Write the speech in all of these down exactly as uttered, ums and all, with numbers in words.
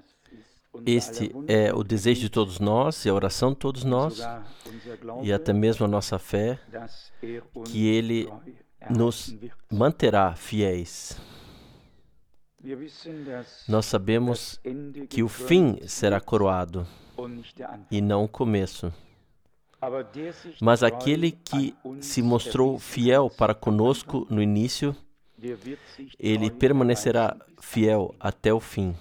Este é o desejo de todos nós e a oração de todos nós e até mesmo a nossa fé, que Ele nos manterá fiéis. Nós sabemos que o fim será coroado e não o começo. Mas aquele que se mostrou fiel para conosco no início, ele permanecerá fiel até o fim.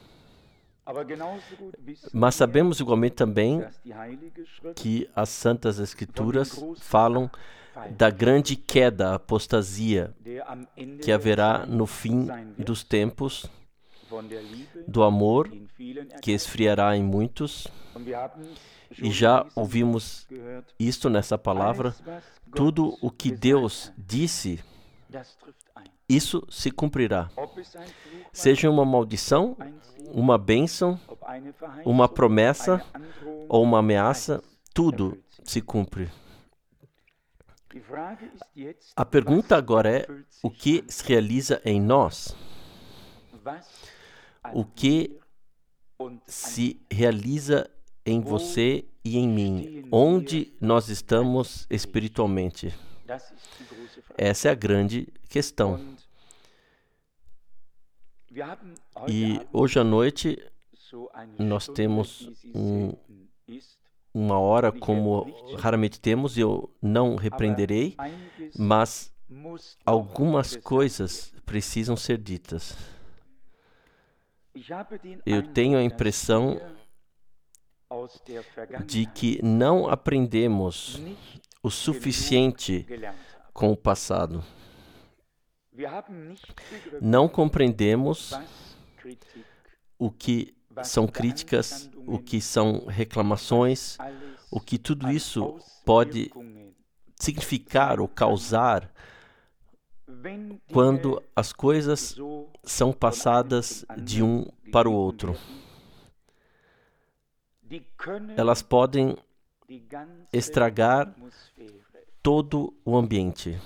Mas sabemos igualmente também que as Santas Escrituras falam da grande queda, a apostasia, que haverá no fim dos tempos, do amor, que esfriará em muitos. E já ouvimos isto nessa palavra, tudo o que Deus disse, isso se cumprirá. Seja uma maldição, uma bênção, uma promessa ou uma ameaça, tudo se cumpre. A pergunta agora é, o que se realiza em nós? O que se realiza em você e em mim? Onde nós estamos espiritualmente? Essa é a grande questão. E hoje à noite nós temos um, uma hora como raramente temos, e eu não repreenderei, mas algumas coisas precisam ser ditas. Eu tenho a impressão de que não aprendemos o suficiente com o passado. Não compreendemos o que são críticas, o que são reclamações, o que tudo isso pode significar ou causar quando as coisas são passadas de um para o outro. Elas podem estragar todo o ambiente.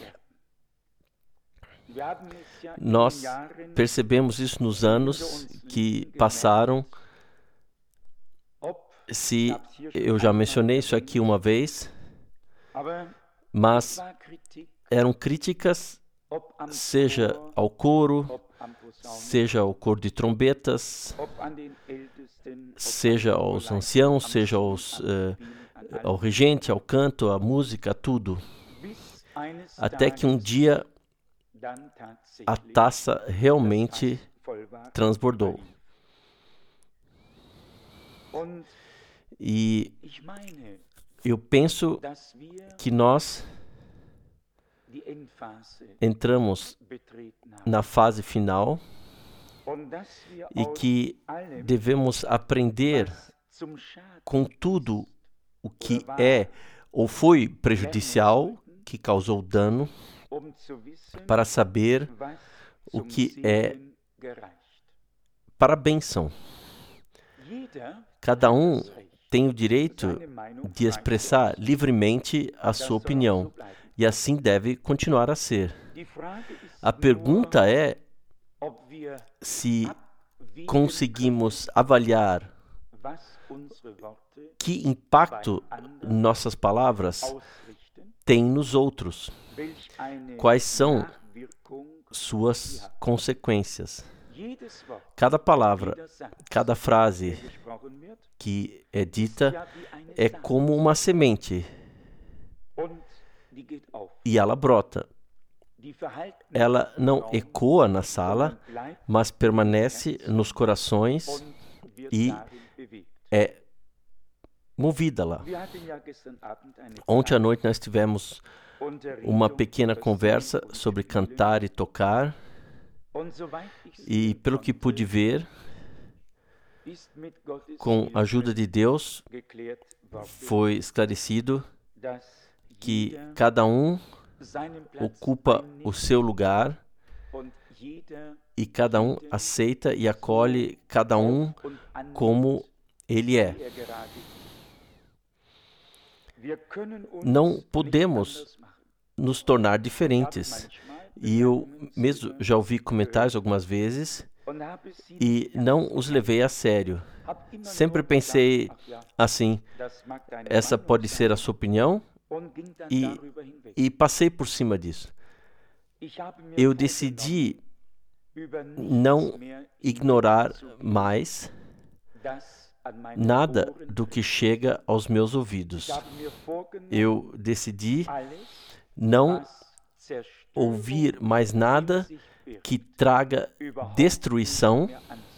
Nós percebemos isso nos anos que passaram. Se eu já mencionei isso aqui uma vez, mas eram críticas, seja ao coro, seja ao coro de trombetas, seja aos anciãos, seja aos, uh, ao regente, ao canto, à música, a tudo. Até que um dia a taça realmente transbordou. E eu penso que nós entramos na fase final e que devemos aprender com tudo o que é ou foi prejudicial, que causou dano, para saber o que é para a bênção. Cada um tem o direito de expressar livremente a sua opinião, e assim deve continuar a ser. A pergunta é se conseguimos avaliar que impacto nossas palavras têm nos outros. Quais são suas consequências? Cada palavra, cada frase que é dita é como uma semente e ela brota. Ela não ecoa na sala, mas permanece nos corações e é movida lá. Ontem à noite nós tivemos uma pequena conversa sobre cantar e tocar, e pelo que pude ver, com a ajuda de Deus, foi esclarecido que cada um ocupa o seu lugar e cada um aceita e acolhe cada um como ele é. Não podemos nos tornar diferentes. E eu mesmo já ouvi comentários algumas vezes e não os levei a sério. Sempre pensei assim, essa pode ser a sua opinião, e, e passei por cima disso. Eu decidi não ignorar mais nada do que chega aos meus ouvidos. Eu decidi não ouvir mais nada que traga destruição,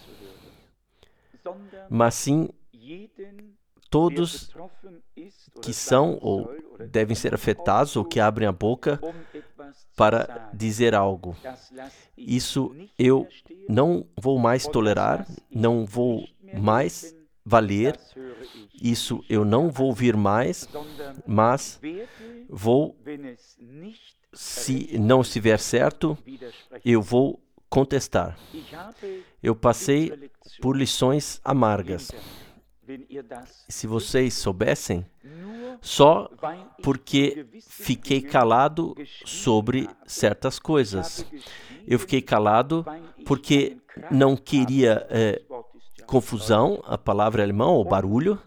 mas sim todos que são ou devem ser afetados ou que abrem a boca para dizer algo. Isso eu não vou mais tolerar, não vou mais valer, isso eu não vou ouvir mais, mas vou, se não estiver certo, eu vou contestar. Eu passei por lições amargas. Se vocês soubessem, só porque fiquei calado sobre certas coisas. Eu fiquei calado porque não queria é, confusão, a palavra é alemã, ou barulho,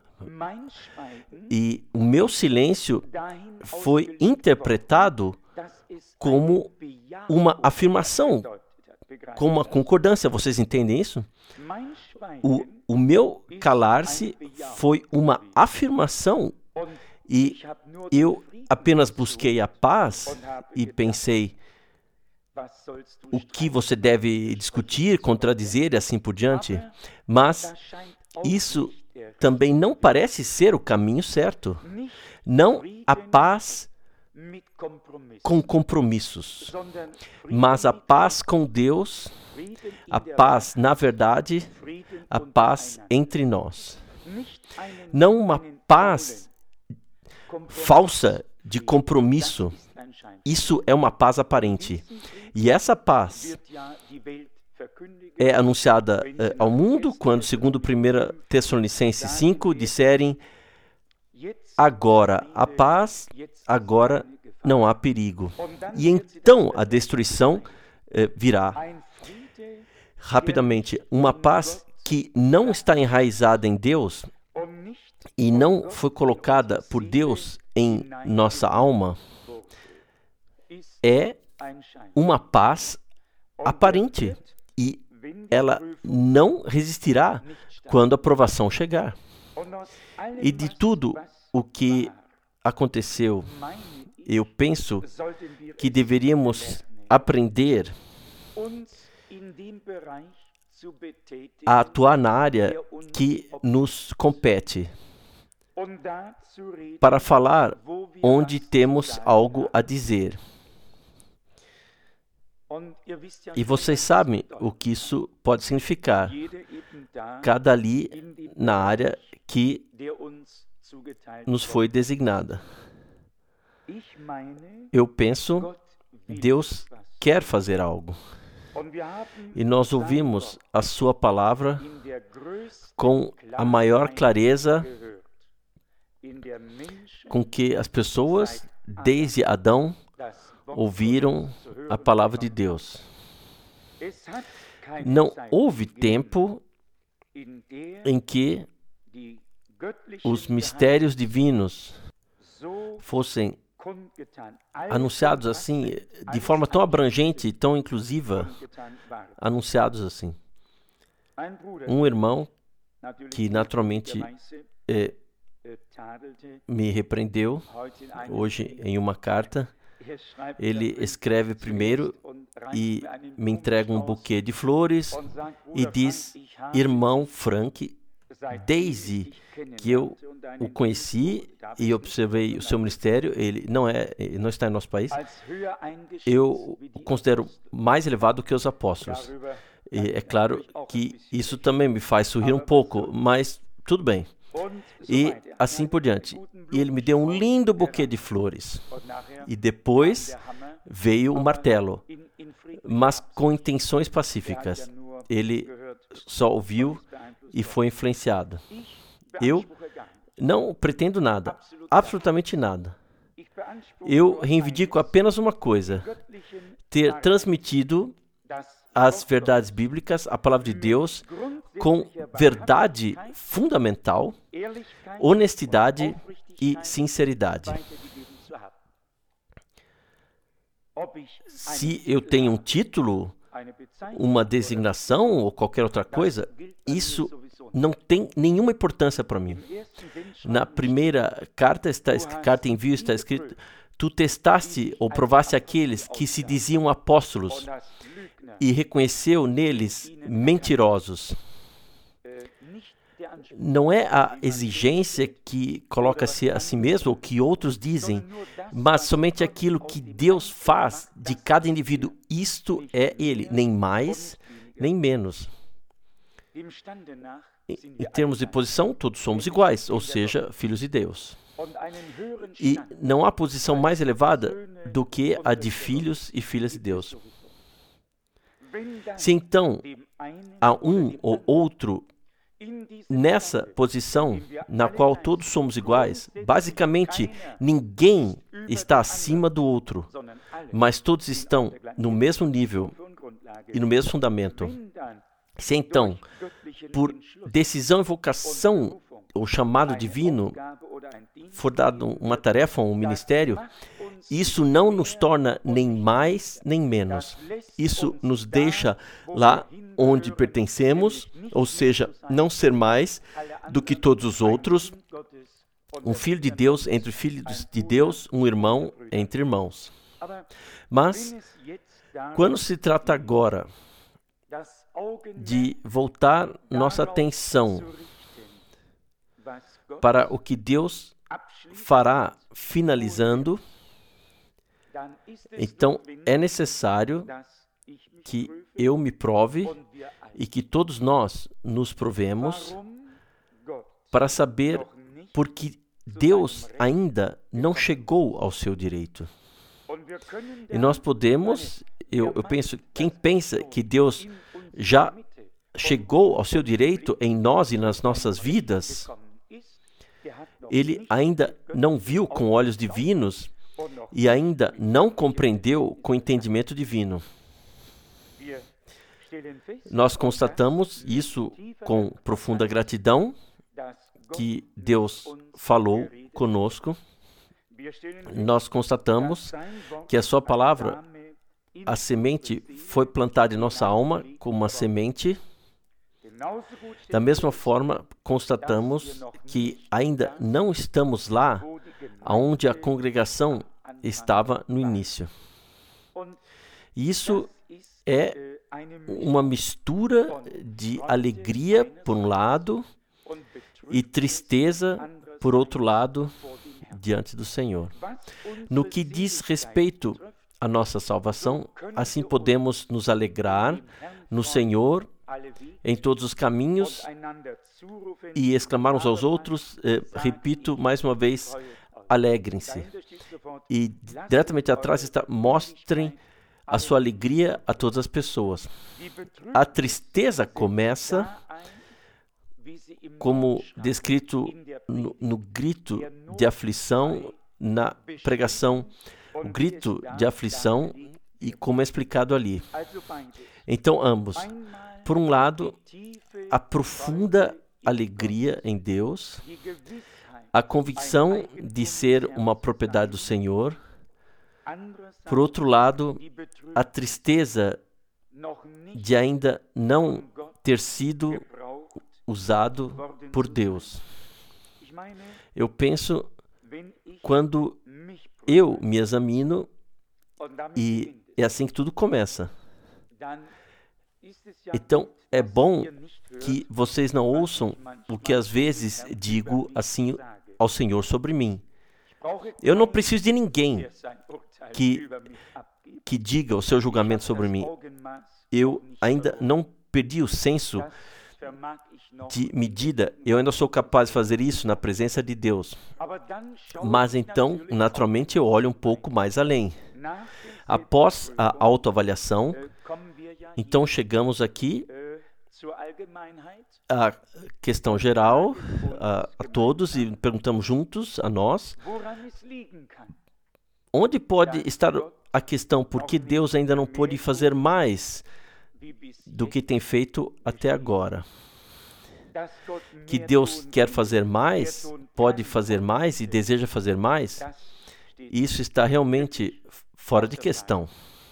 e o meu silêncio foi interpretado como uma afirmação, como uma concordância. Vocês entendem isso? O, o meu calar-se foi uma afirmação e eu apenas busquei a paz e pensei, o que você deve discutir, contradizer e assim por diante, mas isso também não parece ser o caminho certo. Não a paz com compromissos, mas a paz com Deus, a paz na verdade, a paz entre nós. Não uma paz falsa de compromisso. Isso é uma paz aparente. E essa paz é anunciada eh, ao mundo quando, segundo primeira Tessalonicenses cinco, disserem: agora a paz, agora não há perigo. E então a destruição eh, virá. Rapidamente, uma paz que não está enraizada em Deus e não foi colocada por Deus em nossa alma é uma paz aparente e ela não resistirá quando a provação chegar. E de tudo o que aconteceu, eu penso que deveríamos aprender a atuar na área que nos compete, para falar onde temos algo a dizer. E vocês sabem o que isso pode significar. Cada ali na área que nos foi designada. Eu penso, Deus quer fazer algo. E nós ouvimos a sua palavra com a maior clareza com que as pessoas, desde Adão, ouviram a palavra de Deus. Não houve tempo em que os mistérios divinos fossem anunciados assim, de forma tão abrangente e tão inclusiva, anunciados assim. Um irmão que naturalmente eh, me repreendeu hoje em uma carta. Ele escreve primeiro e me entrega um buquê de flores e diz: irmão Frank, desde que eu o conheci e observei o seu ministério, ele não é, ele não está em nosso país, eu o considero mais elevado que os apóstolos. E é claro que isso também me faz sorrir um pouco, mas tudo bem. E assim por diante. E ele me deu um lindo buquê de flores. E depois veio o martelo, mas com intenções pacíficas. Ele só ouviu e foi influenciado. Eu não pretendo nada, absolutamente nada. Eu reivindico apenas uma coisa: ter transmitido as verdades bíblicas, a palavra de Deus, com verdade fundamental, honestidade e sinceridade. Se eu tenho um título, uma designação ou qualquer outra coisa, isso não tem nenhuma importância para mim. Na primeira carta, está, carta em envio, está escrito: tu testaste ou provaste aqueles que se diziam apóstolos e reconheceu neles mentirosos. Não é a exigência que coloca-se a si mesmo ou que outros dizem, mas somente aquilo que Deus faz de cada indivíduo. Isto é Ele, nem mais, nem menos. Em, em termos de posição, todos somos iguais, ou seja, filhos de Deus. E não há posição mais elevada do que a de filhos e filhas de Deus. Se então há um ou outro nessa posição na qual todos somos iguais, basicamente ninguém está acima do outro, mas todos estão no mesmo nível e no mesmo fundamento. Se então, por decisão e vocação ou chamado divino, for dado uma tarefa ou um ministério, isso não nos torna nem mais nem menos. Isso nos deixa lá onde pertencemos, ou seja, não ser mais do que todos os outros, um filho de Deus entre filhos de Deus, um irmão entre irmãos. Mas, quando se trata agora de voltar nossa atenção para o que Deus fará finalizando, então é necessário que eu me prove e que todos nós nos provemos para saber por que Deus ainda não chegou ao seu direito. E nós podemos, eu, eu penso, quem pensa que Deus já chegou ao seu direito em nós e nas nossas vidas, ele ainda não viu com olhos divinos e ainda não compreendeu com entendimento divino. Nós constatamos isso com profunda gratidão, que Deus falou conosco. Nós constatamos que a sua palavra, a semente, foi plantada em nossa alma como uma semente. Da mesma forma, constatamos que ainda não estamos lá onde a congregação estava no início. Isso é uma mistura de alegria, por um lado, e tristeza, por outro lado, diante do Senhor. No que diz respeito à nossa salvação, assim podemos nos alegrar no Senhor em todos os caminhos e exclamar uns aos outros, eh, repito mais uma vez, alegrem-se. E diretamente atrás está, mostrem a sua alegria a todas as pessoas. A tristeza começa, como descrito no, no grito de aflição, na pregação, o grito de aflição, e como é explicado ali. Então, ambos. Por um lado, a profunda alegria em Deus, a convicção de ser uma propriedade do Senhor. Por outro lado, a tristeza de ainda não ter sido usado por Deus. Eu penso, quando eu me examino, e é assim que tudo começa. Então, é bom que vocês não ouçam o que às vezes digo assim ao Senhor sobre mim. Eu não preciso de ninguém que, que diga o seu julgamento sobre mim. Eu ainda não perdi o senso de medida. Eu ainda sou capaz de fazer isso na presença de Deus. Mas então, naturalmente, eu olho um pouco mais além. Após a autoavaliação, então chegamos aqui à questão geral, a, a todos, e perguntamos juntos a nós, onde pode estar a questão por que Deus ainda não pôde fazer mais do que tem feito até agora. Que Deus quer fazer mais, pode fazer mais e deseja fazer mais, isso está realmente fora de questão.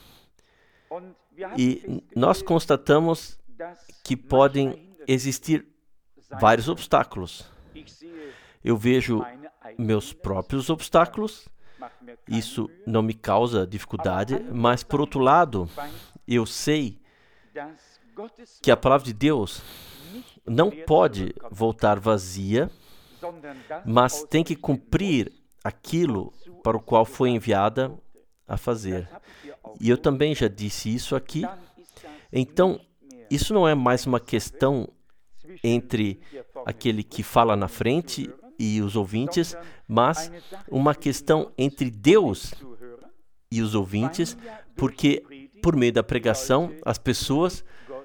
E nós constatamos que podem existir vários obstáculos. Eu vejo meus próprios obstáculos, isso não me causa dificuldade, mas, por outro lado, eu sei que a palavra de Deus não pode voltar vazia, mas tem que cumprir aquilo para o qual foi enviada a fazer. E eu também já disse isso aqui. Então, isso não é mais uma questão entre aquele que fala na frente e os ouvintes, mas uma questão entre Deus e os ouvintes, porque por meio da pregação as pessoas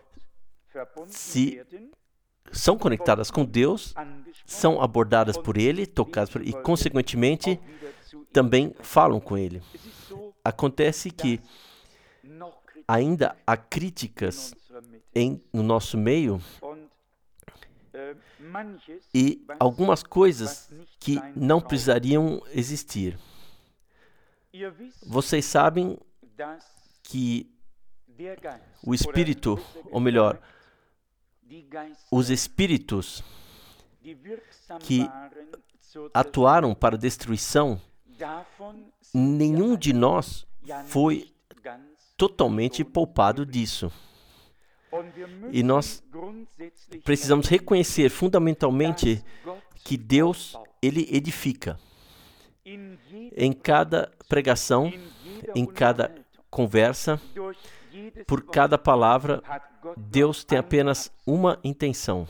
se são conectadas com Deus, são abordadas por Ele, tocadas por Ele, e, consequentemente, também falam com Ele. Acontece que ainda há críticas em, no nosso meio e algumas coisas que não precisariam existir. Vocês sabem que o Espírito, ou melhor, os Espíritos que atuaram para a destruição, nenhum de nós foi totalmente poupado disso. E nós precisamos reconhecer fundamentalmente que Deus, Ele edifica. Em cada pregação, em cada conversa, por cada palavra, Deus tem apenas uma intenção.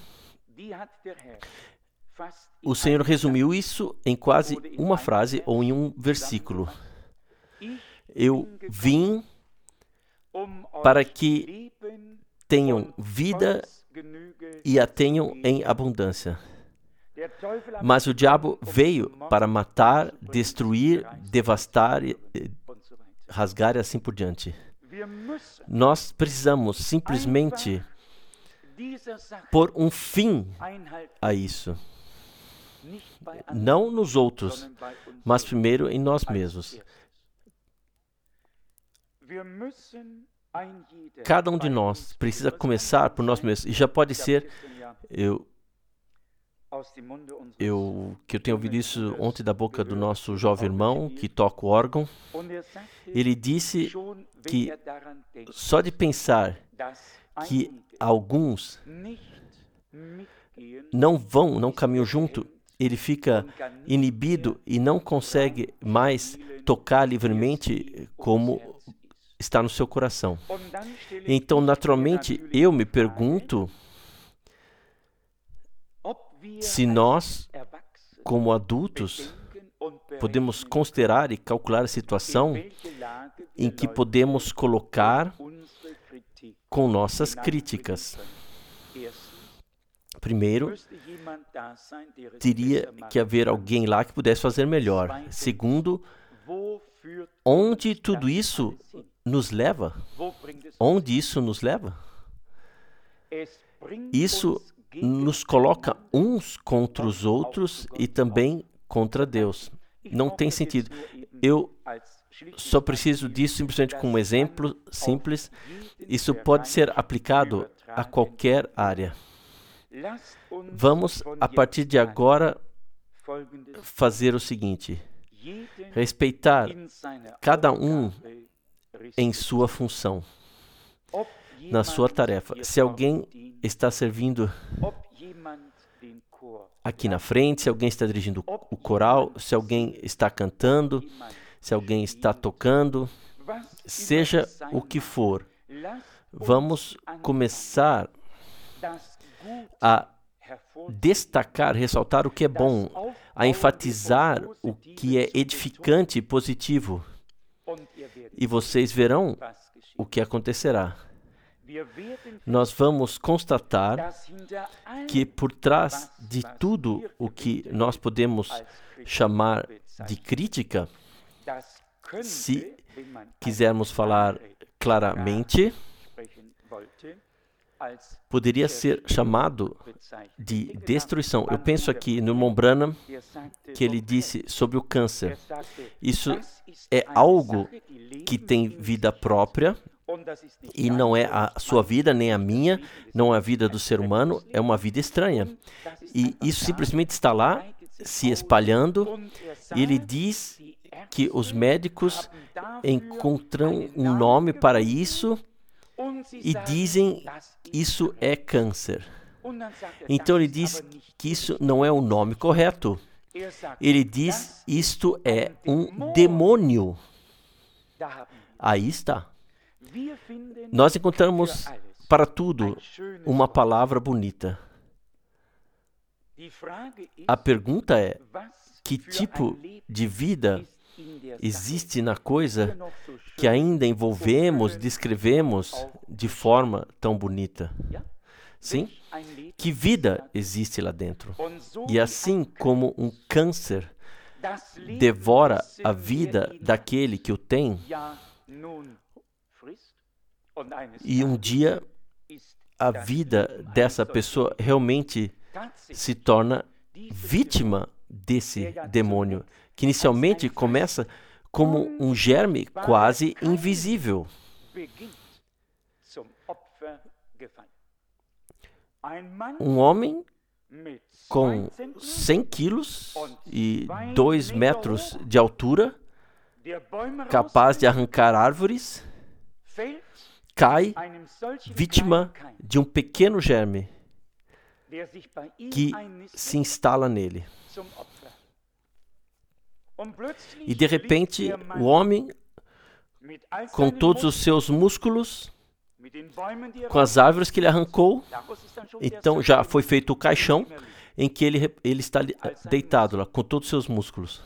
O Senhor resumiu isso em quase uma frase ou em um versículo. Eu vim para que tenham vida e a tenham em abundância. Mas o diabo veio para matar, destruir, devastar, rasgar e assim por diante. Nós precisamos simplesmente pôr um fim a isso. Não nos outros, mas primeiro em nós mesmos. Cada um de nós precisa começar por nós mesmos. E já pode ser, eu, eu, que eu tenho ouvido isso ontem da boca do nosso jovem irmão, que toca o órgão. Ele disse que só de pensar que alguns não vão, não caminham junto, ele fica inibido e não consegue mais tocar livremente como está no seu coração. Então, naturalmente, eu me pergunto se nós, como adultos, podemos considerar e calcular a situação em que podemos colocar com nossas críticas. Primeiro, teria que haver alguém lá que pudesse fazer melhor. Segundo, onde tudo isso nos leva? Onde isso nos leva? Isso nos coloca uns contra os outros e também contra Deus. Não tem sentido. Eu só preciso disso simplesmente como um exemplo simples. Isso pode ser aplicado a qualquer área. Vamos, a partir de agora, fazer o seguinte: respeitar cada um em sua função, na sua tarefa. Se alguém está servindo aqui na frente, se alguém está dirigindo o coral, se alguém está cantando, se alguém está tocando, seja o que for, vamos começar a destacar, ressaltar o que é bom, a enfatizar o que é edificante e positivo. E vocês verão o que acontecerá. Nós vamos constatar que por trás de tudo o que nós podemos chamar de crítica, se quisermos falar claramente, poderia ser chamado de destruição. Eu penso aqui no irmão Branham, que ele disse sobre o câncer. Isso é algo que tem vida própria, e não é a sua vida, nem a minha, não é a vida do ser humano, é uma vida estranha. E isso simplesmente está lá, se espalhando, e ele diz que os médicos encontram um nome para isso e dizem isso é câncer. Então ele diz que isso não é o nome correto. Ele diz isto é um demônio. Aí está. Nós encontramos para tudo uma palavra bonita. A pergunta é: que tipo de vida existe na coisa que ainda envolvemos, descrevemos de forma tão bonita? Sim? Que vida existe lá dentro? E assim como um câncer devora a vida daquele que o tem, e um dia a vida dessa pessoa realmente se torna vítima desse demônio, que inicialmente começa como um germe quase invisível. Um homem com cem quilos e dois metros de altura, capaz de arrancar árvores, cai vítima de um pequeno germe que se instala nele. E de repente, o homem, com todos os seus músculos, com as árvores que ele arrancou, então já foi feito o caixão em que ele, ele está deitado lá, com todos os seus músculos.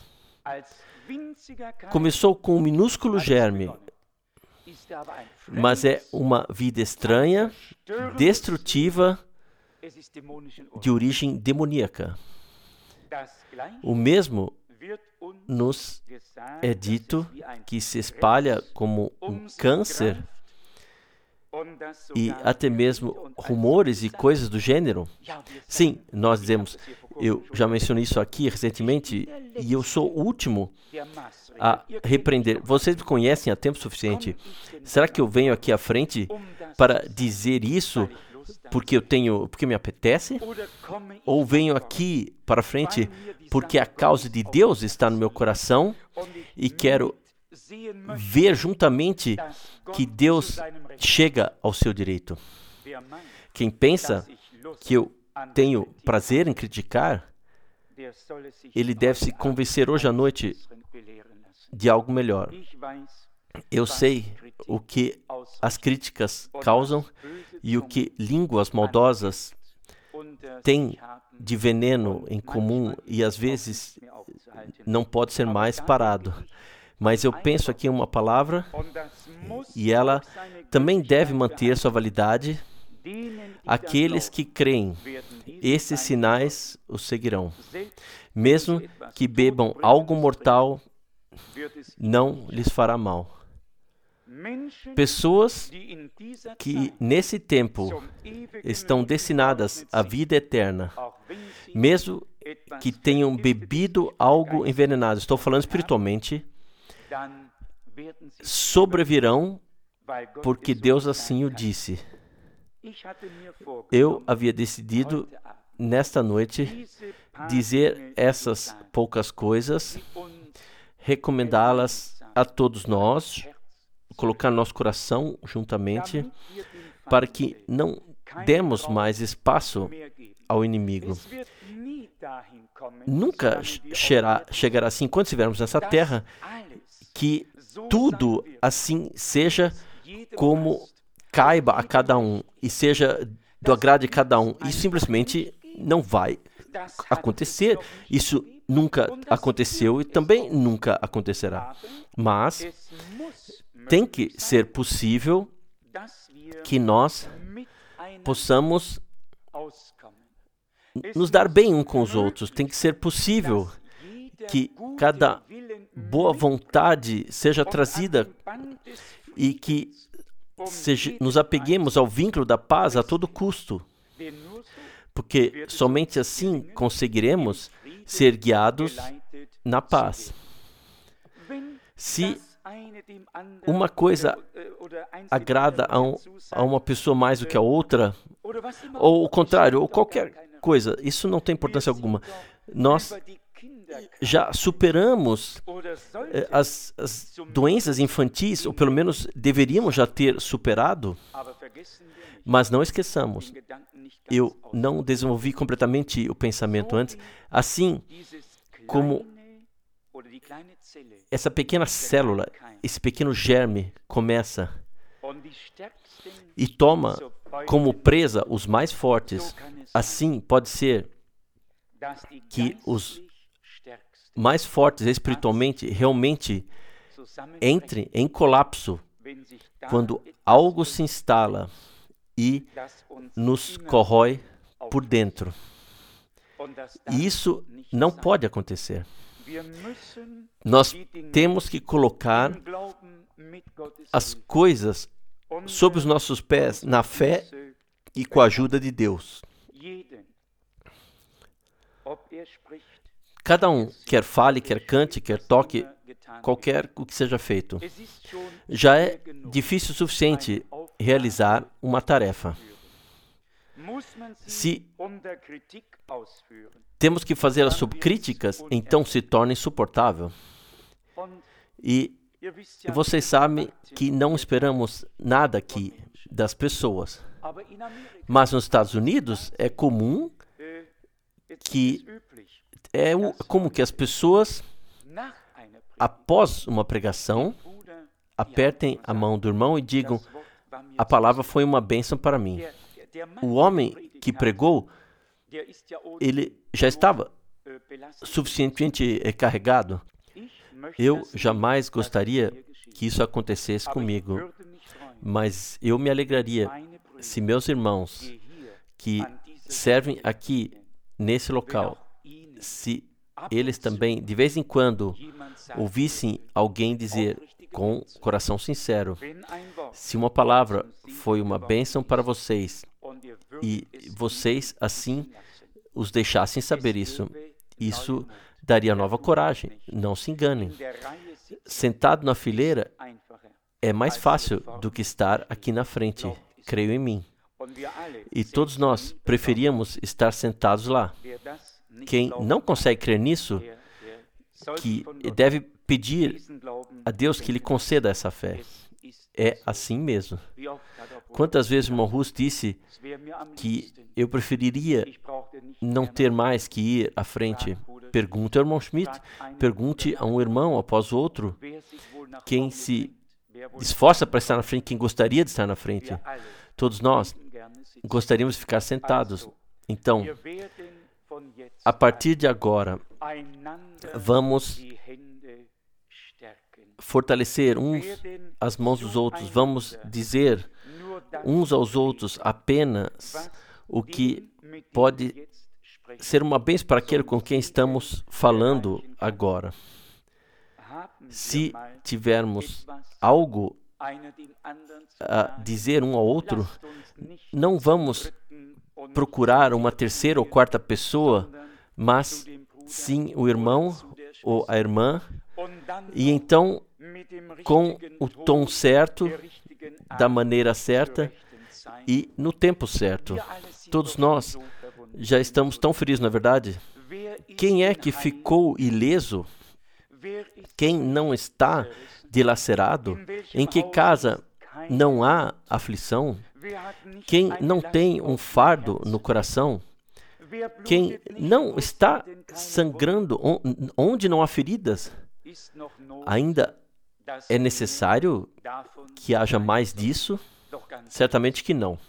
Começou com um minúsculo germe, mas é uma vida estranha, destrutiva, de origem demoníaca. O mesmo nos é dito que se espalha como um câncer e até mesmo rumores e coisas do gênero. Sim, nós dizemos, eu já mencionei isso aqui recentemente, e eu sou o último a repreender. Vocês me conhecem há tempo suficiente. Será que eu venho aqui à frente para dizer isso porque eu tenho, porque me apetece? Ou venho aqui para frente porque a causa de Deus está no meu coração e quero ver juntamente que Deus chega ao seu direito? Quem pensa que eu tenho prazer em criticar, ele deve se convencer hoje à noite de algo melhor. Eu sei o que as críticas causam e o que línguas maldosas têm de veneno em comum e às vezes não pode ser mais parado. Mas eu penso aqui em uma palavra e ela também deve manter sua validade. Aqueles que creem, esses sinais os seguirão. Mesmo que bebam algo mortal, não lhes fará mal. Pessoas que nesse tempo estão destinadas à vida eterna, mesmo que tenham bebido algo envenenado, estou falando espiritualmente, sobrevirão porque Deus assim o disse. Eu havia decidido nesta noite dizer essas poucas coisas, recomendá-las a todos nós, colocar nosso coração juntamente, para que não demos mais espaço ao inimigo. Nunca chegará, chegará assim, quando estivermos nessa terra, que tudo assim seja como caiba a cada um e seja do agrado de cada um. Isso simplesmente não vai acontecer. Isso nunca aconteceu e também nunca acontecerá. Mas tem que ser possível que nós possamos nos dar bem uns com os outros. Tem que ser possível que cada boa vontade seja trazida e que seja, nos apeguemos ao vínculo da paz a todo custo, porque somente assim conseguiremos ser guiados na paz. Se uma coisa agrada a, um, a uma pessoa mais do que a outra, ou o contrário, ou qualquer coisa, isso não tem importância alguma. Nós já superamos eh, as, as doenças infantis, ou pelo menos deveríamos já ter superado, mas não esqueçamos, eu não desenvolvi completamente o pensamento antes, assim como essa pequena célula, esse pequeno germe começa e toma como presa os mais fortes, assim pode ser que os mais fortes espiritualmente realmente entrem em colapso quando algo se instala e nos corrói por dentro. E isso não pode acontecer. Nós temos que colocar as coisas sob os nossos pés na fé e com a ajuda de Deus. Cada um, quer fale, quer cante, quer toque, qualquer o que seja feito. Já é difícil o suficiente realizar uma tarefa. Se temos que fazê-la sob críticas, então se torna insuportável. E vocês sabem que não esperamos nada aqui das pessoas. Mas nos Estados Unidos é comum que é como que as pessoas, após uma pregação, apertem a mão do irmão e digam: a palavra foi uma bênção para mim. O homem que pregou, ele já estava suficientemente carregado. Eu jamais gostaria que isso acontecesse comigo, mas eu me alegraria se meus irmãos que servem aqui nesse local, se eles também, de vez em quando, ouvissem alguém dizer com coração sincero: se uma palavra foi uma bênção para vocês e vocês assim os deixassem saber isso, isso daria nova coragem. Não se enganem. Sentado na fileira é mais fácil do que estar aqui na frente, creio em mim. E todos nós preferíamos estar sentados lá. Quem não consegue crer nisso, que deve pedir a Deus que lhe conceda essa fé. É assim mesmo. Quantas vezes o irmão Rus disse que eu preferiria não ter mais que ir à frente? Pergunte ao irmão Schmidt, pergunte a um irmão após o outro, quem se esforça para estar na frente, quem gostaria de estar na frente. Todos nós gostaríamos de ficar sentados. Então, a partir de agora, vamos fortalecer uns as mãos dos outros, vamos dizer uns aos outros apenas o que pode ser uma bênção para aquele com quem estamos falando agora. Se tivermos algo a dizer um ao outro, não vamos procurar uma terceira ou quarta pessoa, mas sim o irmão ou a irmã, e então, com o tom certo, da maneira certa e no tempo certo. Todos nós já estamos tão felizes, não é verdade? Quem é que ficou ileso? Quem não está dilacerado? Em que casa não há aflição? Quem não tem um fardo no coração? Quem não está sangrando onde não há feridas? Ainda é necessário que haja mais disso? Certamente que não.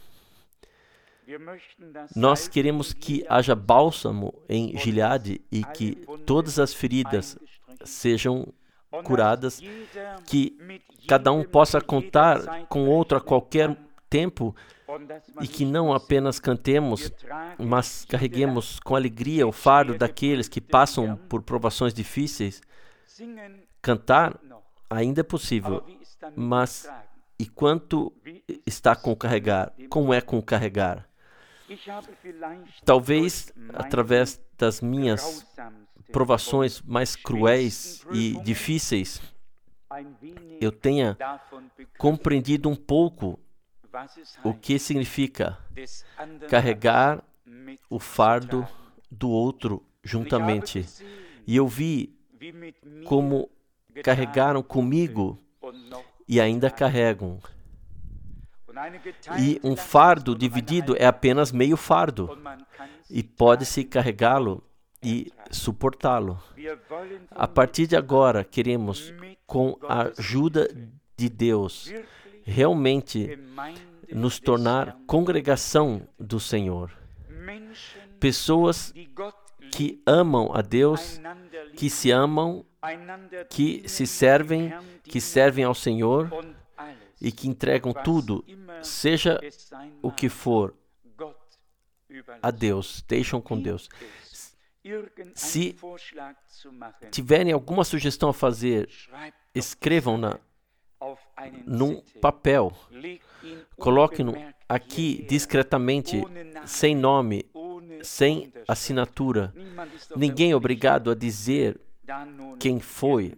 Nós queremos que haja bálsamo em Gileade e que todas as feridas sejam curadas, que cada um possa contar com outro a qualquer tempo e que não apenas cantemos, mas carreguemos com alegria o fardo daqueles que passam por provações difíceis. Cantar ainda é possível, mas E quanto está com carregar? Como é com carregar? Talvez através das minhas provações mais cruéis e difíceis, eu tenha compreendido um pouco o que significa carregar o fardo do outro juntamente. E eu vi como carregaram comigo e ainda carregam. E um fardo dividido é apenas meio fardo, e pode-se carregá-lo e suportá-lo. A partir de agora, queremos, com a ajuda de Deus, realmente nos tornar congregação do Senhor. Pessoas que amam a Deus, que se amam, que se servem, que servem ao Senhor e que entregam tudo, seja o que for, a Deus, deixam com Deus. Se tiverem alguma sugestão a fazer, escrevam-na num papel, coloquem-no aqui discretamente, sem nome, sem assinatura. Ninguém é obrigado a dizer quem foi.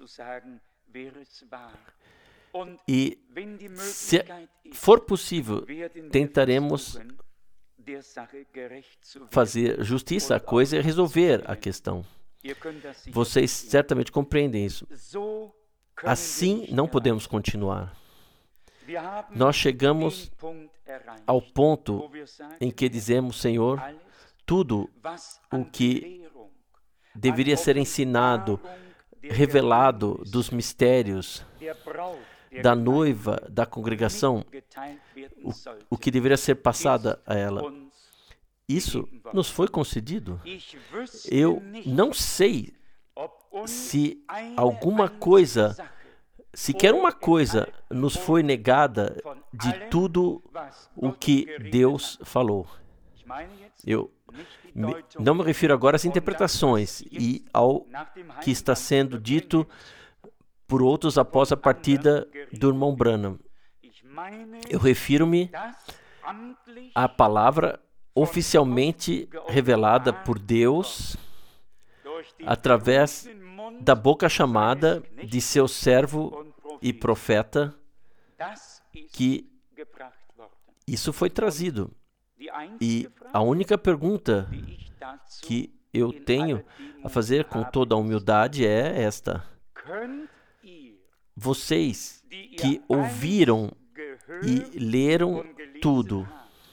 E, se for possível, tentaremos fazer justiça à coisa e resolver a questão. Vocês certamente compreendem isso. Assim não podemos continuar. Nós chegamos ao ponto em que dizemos, Senhor, tudo o que deveria ser ensinado, revelado dos mistérios da noiva, da congregação, o, o que deveria ser passado a ela, isso nos foi concedido. Eu não sei se alguma coisa, sequer uma coisa, nos foi negada de tudo o que Deus falou. Eu me, não me refiro agora às interpretações e ao que está sendo dito por outros após a partida do irmão Branham. Eu refiro-me à palavra oficialmente revelada por Deus através da boca chamada de seu servo e profeta, que isso foi trazido. E a única pergunta que eu tenho a fazer com toda a humildade é esta: vocês que ouviram e leram tudo,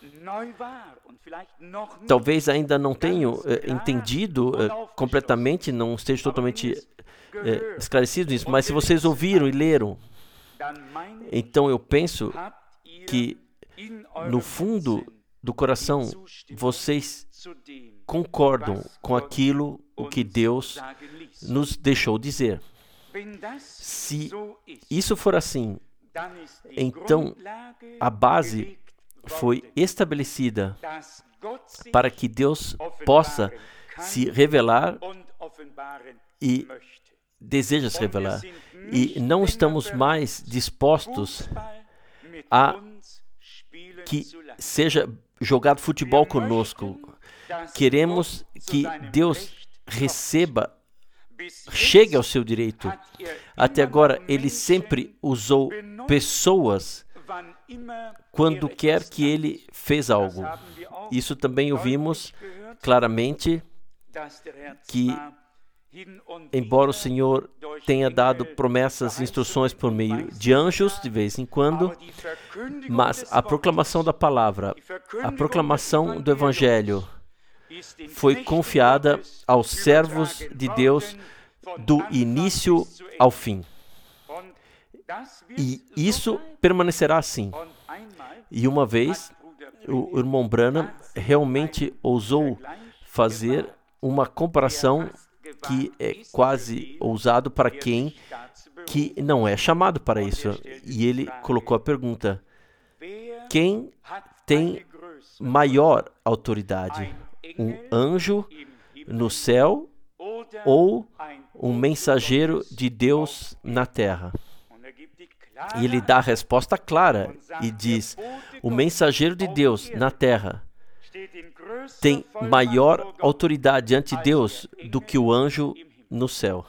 talvez ainda não tenham eh, entendido eh, completamente, não esteja totalmente eh, esclarecido nisso, mas se vocês ouviram e leram, então eu penso que no fundo do coração vocês concordam com aquilo o que Deus nos deixou dizer. Se isso for assim, então a base foi estabelecida para que Deus possa se revelar e deseja se revelar. E não estamos mais dispostos a que seja jogado futebol conosco. Queremos que Deus receba, chegue ao seu direito. Até agora, Ele sempre usou pessoas quando quer que Ele fez algo. Isso também ouvimos claramente, que embora o Senhor tenha dado promessas e instruções por meio de anjos, de vez em quando, mas a proclamação da palavra, a proclamação do Evangelho, foi confiada aos servos de Deus do início ao fim. E isso permanecerá assim. E uma vez, o irmão Branham realmente ousou fazer uma comparação que é quase ousado para quem que não é chamado para isso. E ele colocou a pergunta: quem tem maior autoridade? Um anjo no céu ou um mensageiro de Deus na terra? E ele dá a resposta clara e diz: o mensageiro de Deus na terra tem maior autoridade diante de Deus do que o anjo no céu.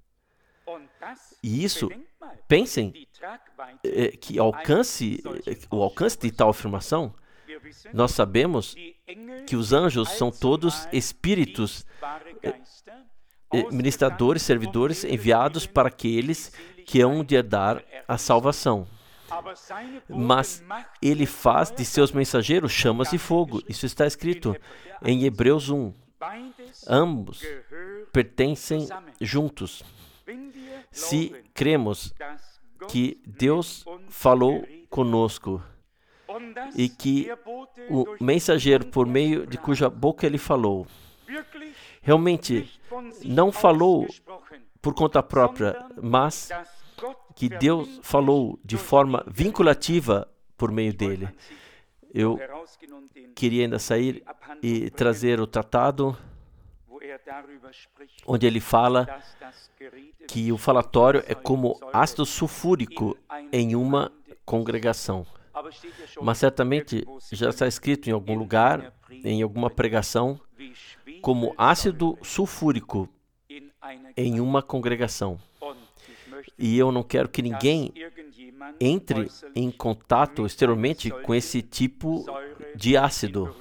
E isso, pensem, é, que alcance, o alcance de tal afirmação, nós sabemos que os anjos são todos espíritos, é, ministradores, servidores enviados para aqueles que hão de herdar a salvação. Mas ele faz de seus mensageiros chamas de fogo. Isso está escrito em Hebreus um. Ambos pertencem juntos. Se cremos que Deus falou conosco e que o mensageiro, por meio de cuja boca ele falou, realmente não falou por conta própria, mas que Deus falou de forma vinculativa por meio dele. Eu queria ainda sair e trazer o tratado onde ele fala que o falatório é como ácido sulfúrico em uma congregação. Mas certamente já está escrito em algum lugar, em alguma pregação, como ácido sulfúrico em uma congregação. E eu não quero que ninguém entre em contato exteriormente com esse tipo de ácido.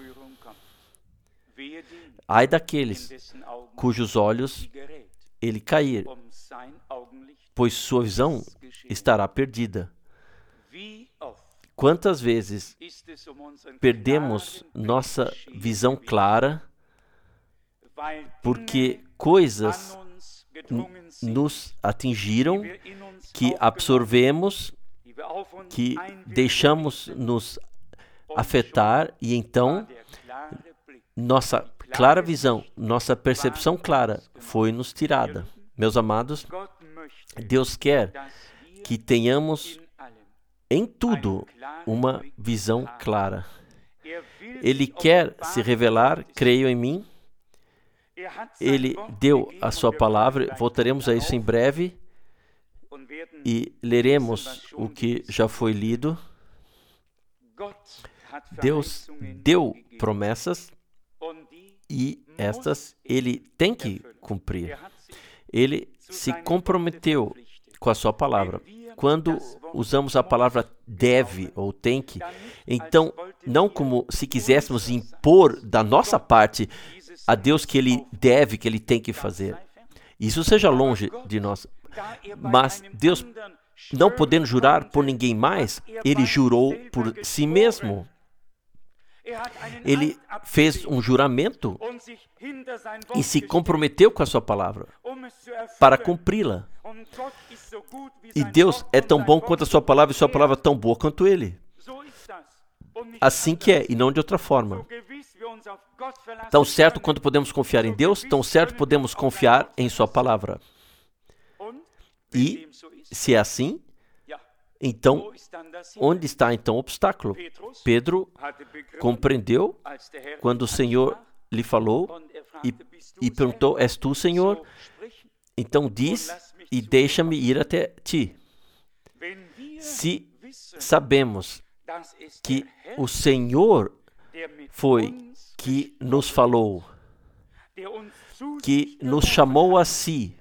Ai daqueles cujos olhos ele cair, pois sua visão estará perdida. Quantas vezes perdemos nossa visão clara porque coisas nos atingiram, que absorvemos, que deixamos nos afetar, e então nossa clara visão, nossa percepção clara foi nos tirada. Meus amados, Deus quer que tenhamos em tudo uma visão clara. Ele quer se revelar, creio em mim. Ele deu a sua palavra, voltaremos a isso em breve e leremos o que já foi lido. Deus deu promessas e estas ele tem que cumprir. Ele se comprometeu com a sua palavra. Quando usamos a palavra deve ou tem que, então, não como se quiséssemos impor da nossa parte a Deus que ele deve, que ele tem que fazer. Isso seja longe de nós. Mas Deus, não podendo jurar por ninguém mais, ele jurou por si mesmo. Ele fez um juramento e se comprometeu com a sua palavra para cumpri-la. E Deus é tão bom quanto a sua palavra, e sua palavra é tão boa quanto ele. Assim que é, e não de outra forma. Tão certo quanto podemos confiar em Deus, tão certo podemos confiar em sua palavra. E, se é assim, então, onde está então o obstáculo? Pedro compreendeu quando o Senhor lhe falou e, e perguntou: és tu, Senhor? Então diz e deixa-me ir até ti. Se sabemos que o Senhor foi que nos falou, que nos chamou a si,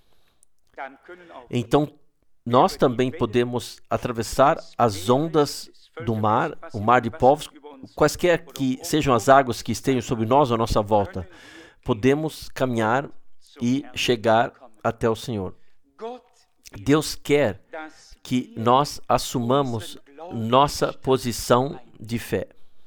então nós também podemos atravessar as ondas do mar, o mar de povos, quaisquer que sejam as águas que estejam sobre nós ou à nossa volta. Podemos caminhar e chegar até o Senhor. Deus quer que nós assumamos nossa posição de fé.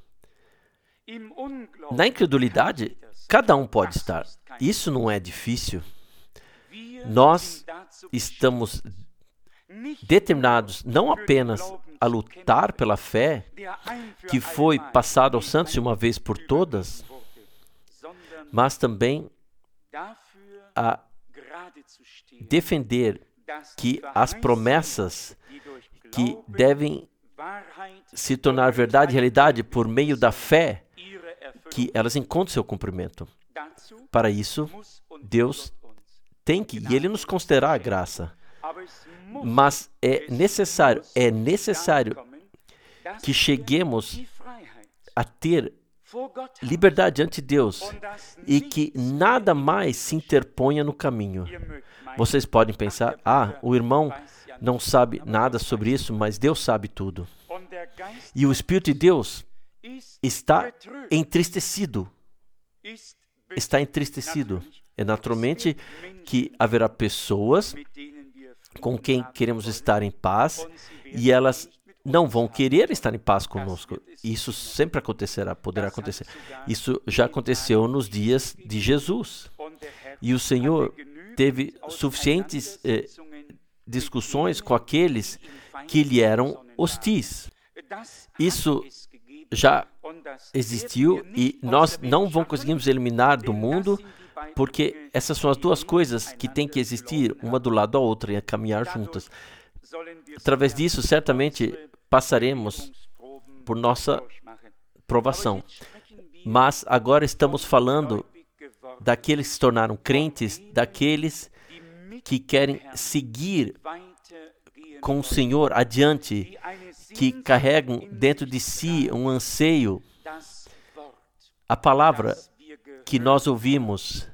Na incredulidade, cada um pode estar. Isso não é difícil. Nós estamos determinados não apenas a lutar pela fé, que foi passada aos santos de uma vez por todas, mas também a defender que as promessas que devem se tornar verdade e realidade por meio da fé, que elas encontrem seu cumprimento. Para isso, Deus tem que, e Ele nos concederá a graça. Mas é necessário, é necessário que cheguemos a ter liberdade ante Deus e que nada mais se interponha no caminho. Vocês podem pensar, ah, o irmão não sabe nada sobre isso, mas Deus sabe tudo. E o Espírito de Deus está entristecido. Está entristecido. É naturalmente que haverá pessoas com quem queremos estar em paz e elas não vão querer estar em paz conosco. Isso sempre acontecerá, poderá acontecer. Isso já aconteceu nos dias de Jesus. E o Senhor teve suficientes eh, discussões com aqueles que lhe eram hostis. Isso já existiu e nós não vamos conseguirmos eliminar do mundo, porque essas são as duas coisas que têm que existir, uma do lado da outra, e caminhar juntas. Através disso, certamente passaremos por nossa provação. Mas agora estamos falando daqueles que se tornaram crentes, daqueles que querem seguir com o Senhor adiante, que carregam dentro de si um anseio. A palavra que nós ouvimos,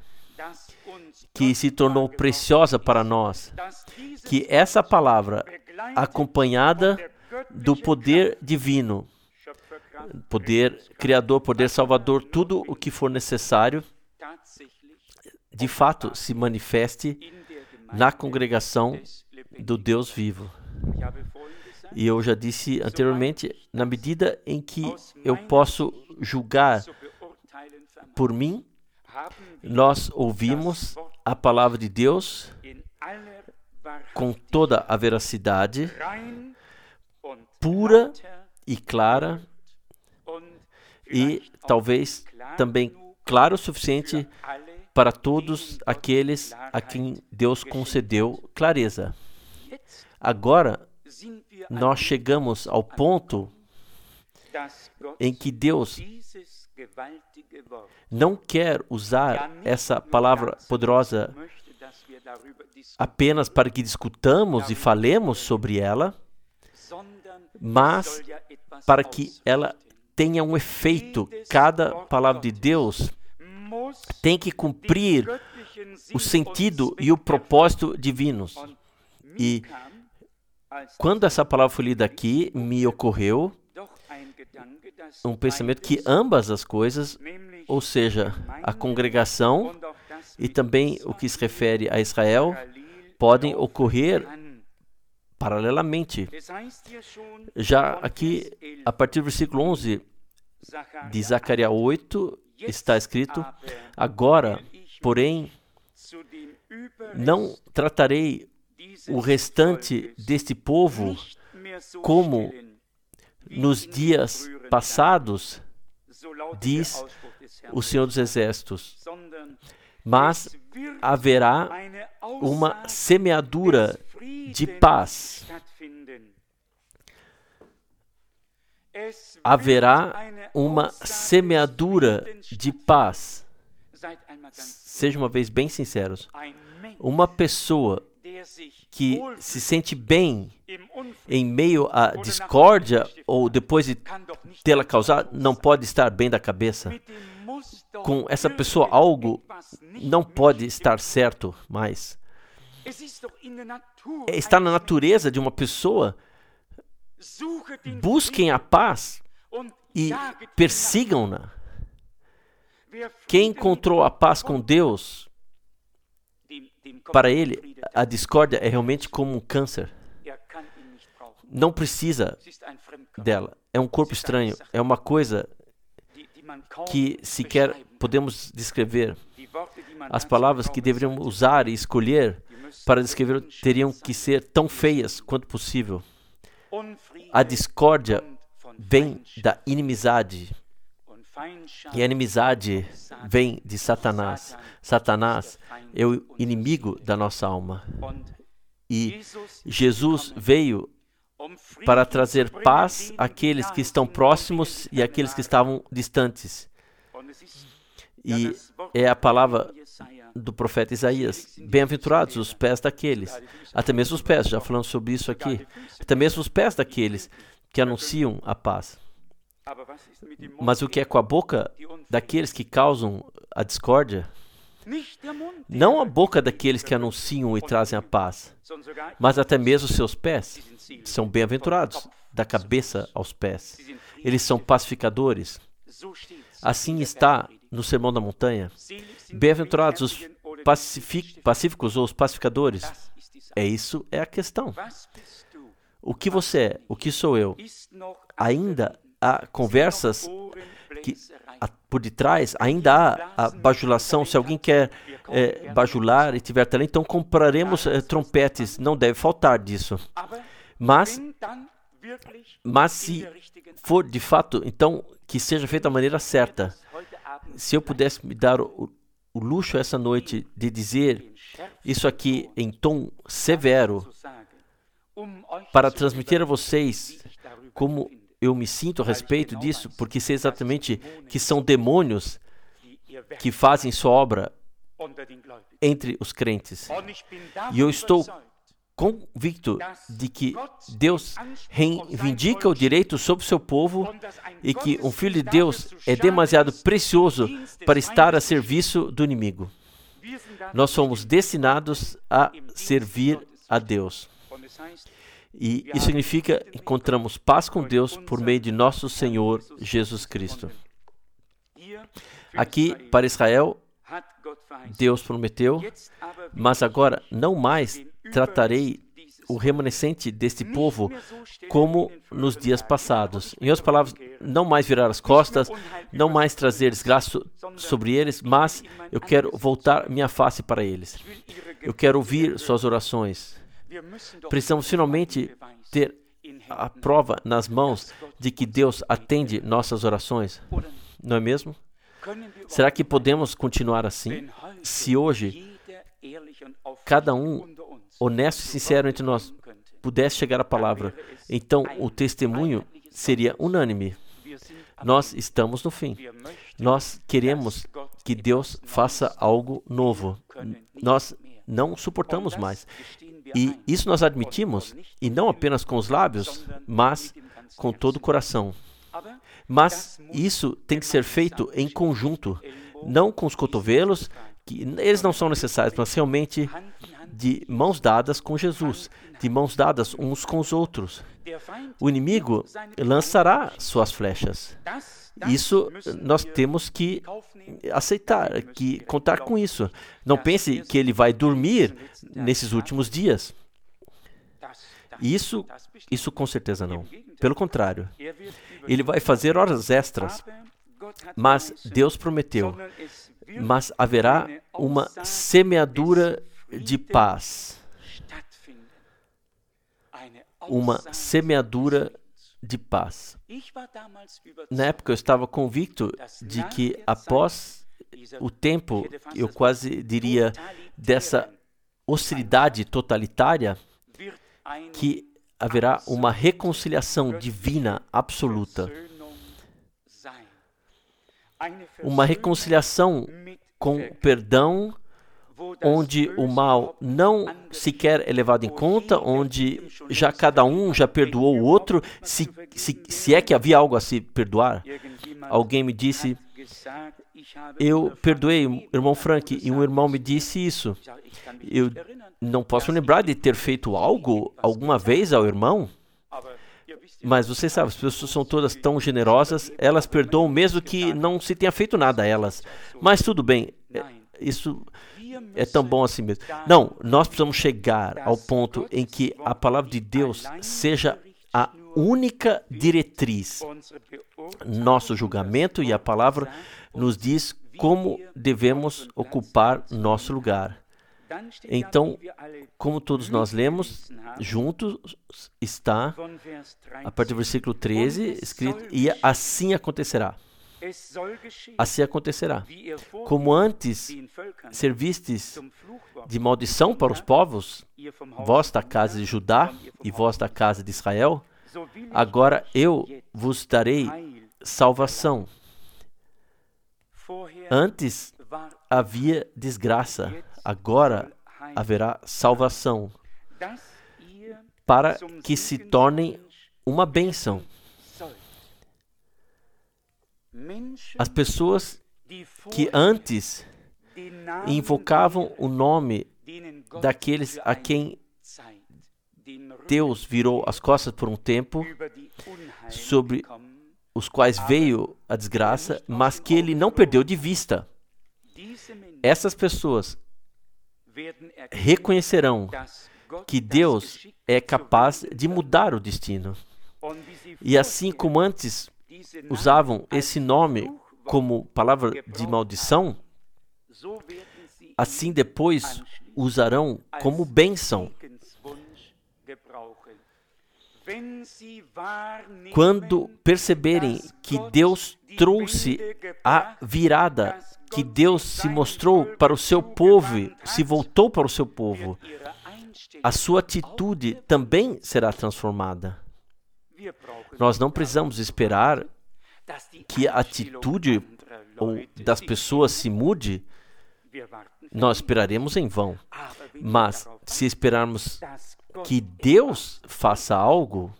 que se tornou preciosa para nós, que essa palavra, acompanhada do poder divino, poder criador, poder salvador, tudo o que for necessário, de fato se manifeste na congregação do Deus vivo. E eu já disse anteriormente, na medida em que eu posso julgar por mim, nós ouvimos a palavra de Deus com toda a veracidade, pura e clara, e talvez também clara o suficiente para todos aqueles a quem Deus concedeu clareza. Agora, nós chegamos ao ponto em que Deus não quer usar essa palavra poderosa apenas para que discutamos e falemos sobre ela, mas para que ela tenha um efeito. Cada palavra de Deus tem que cumprir o sentido e o propósito divinos. E quando essa palavra foi lida aqui, me ocorreu um pensamento que ambas as coisas, ou seja, a congregação e também o que se refere a Israel, podem ocorrer paralelamente. Já aqui, a partir do versículo onze de Zacarias oito, está escrito: agora, porém, não tratarei o restante deste povo como nos dias passados, diz o Senhor dos Exércitos, mas haverá uma semeadura de paz. Haverá uma semeadura de paz. Seja uma vez bem sinceros. Uma pessoa que se sente bem em meio à discórdia ou depois de tê-la causado, não pode estar bem da cabeça. Com essa pessoa, algo não pode estar certo mais. Está na natureza de uma pessoa. Busquem a paz e persigam-na. Quem encontrou a paz com Deus, para ele, a discórdia é realmente como um câncer. Não precisa dela. É um corpo estranho. É uma coisa que sequer podemos descrever. As palavras que deveríamos usar e escolher para descrever teriam que ser tão feias quanto possível. A discórdia vem da inimizade. E a inimizade vem de Satanás. Satanás é o inimigo da nossa alma. E Jesus veio para trazer paz àqueles que estão próximos e àqueles que estavam distantes. E é a palavra do profeta Isaías. Bem-aventurados os pés daqueles, até mesmo os pés, já falamos sobre isso aqui, até mesmo os pés daqueles que anunciam a paz. Mas o que é com a boca daqueles que causam a discórdia? Não a boca daqueles que anunciam e trazem a paz, mas até mesmo os seus pés são bem-aventurados, da cabeça aos pés. Eles são pacificadores. Assim está no Sermão da Montanha. Bem-aventurados os pacíficos ou os pacificadores. É isso, é a questão. O que você é? O que sou eu? Ainda há conversas que, a, por detrás, ainda há a bajulação. Se alguém quer é, bajular e tiver talento, então compraremos é, trompetes. Não deve faltar disso. Mas, mas se for de fato, então que seja feito da maneira certa. Se eu pudesse me dar o, o luxo essa noite de dizer isso aqui em tom severo, para transmitir a vocês como eu me sinto a respeito disso, porque sei exatamente que são demônios que fazem sua obra entre os crentes. E eu estou convicto de que Deus reivindica o direito sobre o seu povo e que um filho de Deus é demasiado precioso para estar a serviço do inimigo. Nós somos destinados a servir a Deus. E isso significa que encontramos paz com Deus por meio de nosso Senhor Jesus Cristo. Aqui, para Israel, Deus prometeu, mas agora não mais tratarei o remanescente deste povo como nos dias passados. Em outras palavras, não mais virar as costas, não mais trazer desgraça sobre eles, mas eu quero voltar minha face para eles. Eu quero ouvir suas orações. Precisamos finalmente ter a prova nas mãos de que Deus atende nossas orações. Não é mesmo? Será que podemos continuar assim? Se hoje cada um honesto e sincero entre nós pudesse chegar à palavra, então o testemunho seria unânime. Nós estamos no fim. Nós queremos que Deus faça algo novo. Nós não suportamos mais. E isso nós admitimos, e não apenas com os lábios, mas com todo o coração. Mas isso tem que ser feito em conjunto, não com os cotovelos, que eles não são necessários, mas realmente de mãos dadas com Jesus, de mãos dadas uns com os outros. O inimigo lançará suas flechas. Isso nós temos que aceitar, que contar com isso. Não pense que ele vai dormir nesses últimos dias. Isso, isso com certeza não. Pelo contrário, ele vai fazer horas extras. Mas Deus prometeu, mas haverá uma semeadura de paz. Uma semeadura de paz. Na época eu estava convicto de que após o tempo, eu quase diria, dessa hostilidade totalitária, que haverá uma reconciliação divina absoluta. Uma reconciliação com perdão, onde o mal não sequer é levado em conta, onde já cada um já perdoou o outro, se, se, se é que havia algo a se perdoar. Alguém me disse, eu perdoei o irmão Frank, e um irmão me disse isso. Eu não posso lembrar de ter feito algo alguma vez ao irmão, mas você sabe, as pessoas são todas tão generosas, elas perdoam mesmo que não se tenha feito nada a elas. Mas tudo bem, isso é tão bom assim mesmo. Não, nós precisamos chegar ao ponto em que a palavra de Deus seja a única diretriz. Nosso julgamento e a palavra nos diz como devemos ocupar nosso lugar. Então, como todos nós lemos, juntos está, a partir do versículo treze, escrito, e assim acontecerá. Assim acontecerá. Como antes servistes de maldição para os povos, vós da casa de Judá e vós da casa de Israel, agora eu vos darei salvação. Antes havia desgraça, agora haverá salvação, para que se tornem uma bênção. As pessoas que antes invocavam o nome daqueles a quem Deus virou as costas por um tempo, sobre os quais veio a desgraça, mas que ele não perdeu de vista. Essas pessoas reconhecerão que Deus é capaz de mudar o destino. E assim como antes usavam esse nome como palavra de maldição, assim depois usarão como bênção. Quando perceberem que Deus trouxe a virada, que Deus se mostrou para o seu povo, se voltou para o seu povo, a sua atitude também será transformada. Nós não precisamos esperar que a atitude ou das pessoas se mude. Nós esperaremos em vão. Mas se esperarmos que Deus faça algo,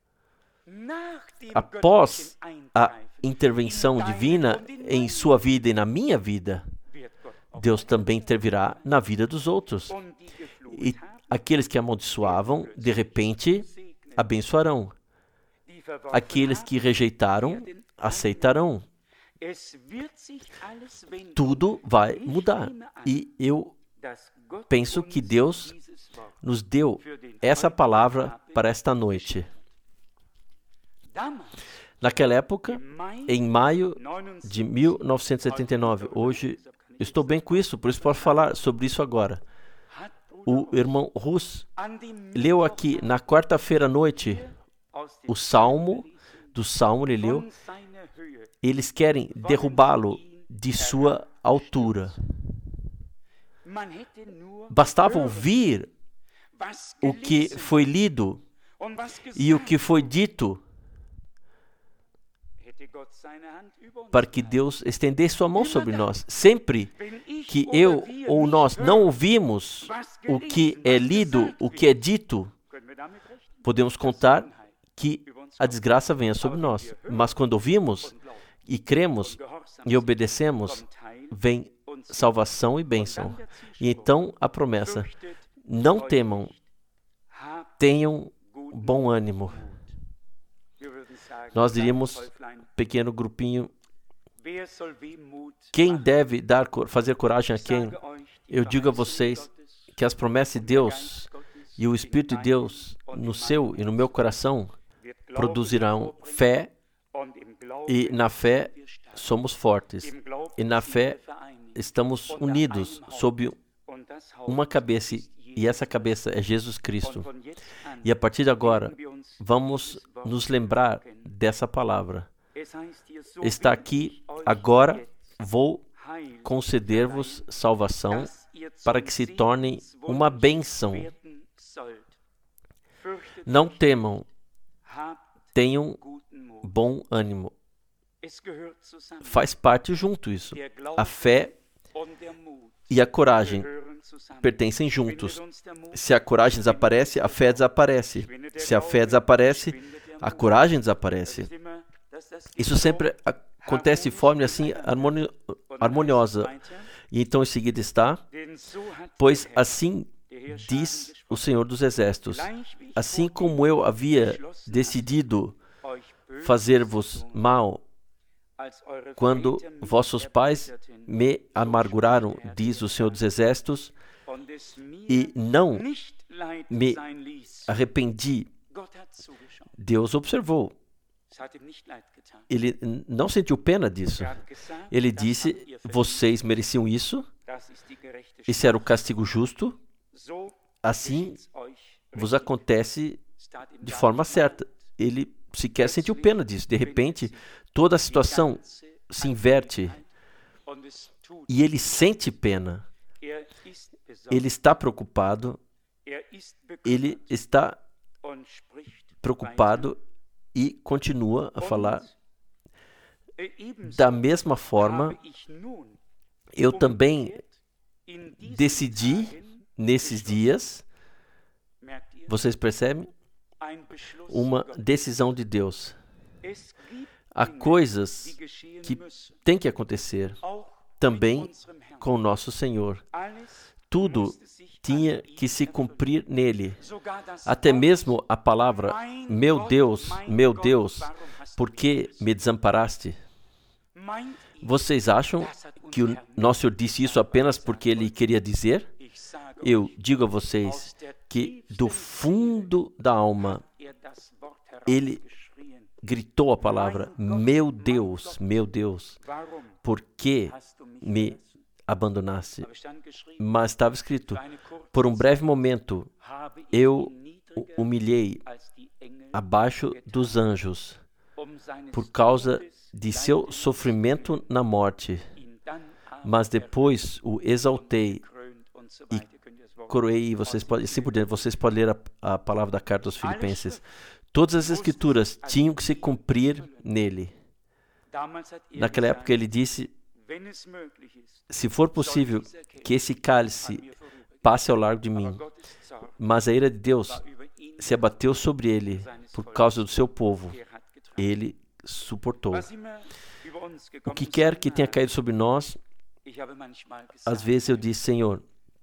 após a intervenção divina em sua vida e na minha vida, Deus também intervirá na vida dos outros. E aqueles que amaldiçoavam, de repente, abençoarão. Aqueles que rejeitaram, aceitarão. Tudo vai mudar. E eu penso que Deus nos deu essa palavra para esta noite. Naquela época, em maio de mil novecentos e setenta e nove, hoje eu estou bem com isso, por isso posso falar sobre isso agora. O irmão Rus leu aqui na quarta-feira à noite o Salmo, do Salmo ele leu. Eles querem derrubá-lo de sua altura. Bastava ouvir o que foi lido e o que foi dito para que Deus estendesse sua mão sobre nós. Sempre que eu ou nós não ouvimos o que é lido, o que é dito, podemos contar que a desgraça venha sobre nós. Mas quando ouvimos e cremos e obedecemos, vem salvação e bênção. E então a promessa: não temam, tenham bom ânimo. Nós diríamos, pequeno grupinho, quem deve dar, fazer coragem a quem? Eu digo a vocês que as promessas de Deus e o Espírito de Deus no seu e no meu coração produzirão fé, e na fé somos fortes, e na fé estamos unidos sob uma cabeça, e essa cabeça é Jesus Cristo. E a partir de agora, vamos nos lembrar dessa palavra. Está aqui, agora vou conceder-vos salvação para que se tornem uma bênção. Não temam, tenham bom ânimo. Faz parte junto isso. A fé e a coragem pertencem juntos. Se a coragem desaparece, a fé desaparece. Se a fé desaparece, a coragem desaparece. Isso sempre acontece de forma assim harmoni- harmoniosa. E então em seguida está, pois assim diz o Senhor dos Exércitos, assim como eu havia decidido fazer-vos mal quando vossos pais me amarguraram, diz o Senhor dos Exércitos, e não me arrependi. Deus observou. Ele não sentiu pena disso. Ele disse, vocês mereciam isso, esse era o castigo justo, assim vos acontece de forma certa. Ele sequer sentiu pena disso. De repente, toda a situação se inverte e ele sente pena. Ele está preocupado, ele está preocupado e continua a falar. Da mesma forma, Eu também decidi nesses dias, vocês percebem? Uma decisão de Deus. Há coisas que têm que acontecer também com o nosso Senhor. Tudo tinha que se cumprir nele. Até mesmo a palavra, meu Deus, meu Deus, por que me desamparaste? Vocês acham que o nosso Senhor disse isso apenas porque ele queria dizer? Eu digo a vocês que do fundo da alma, ele gritou a palavra, meu Deus, meu Deus, por que me abandonaste? Mas estava escrito, por um breve momento, eu o humilhei abaixo dos anjos, por causa de seu sofrimento na morte, mas depois o exaltei e coroei, vocês podem, assim por diante, vocês podem ler a, a palavra da carta aos Filipenses. Todas as escrituras tinham que se cumprir nele. Naquela época ele disse, se for possível que esse cálice passe ao largo de mim, mas a ira de Deus se abateu sobre ele por causa do seu povo. Ele suportou. O que quer que tenha caído sobre nós, às vezes eu disse, Senhor,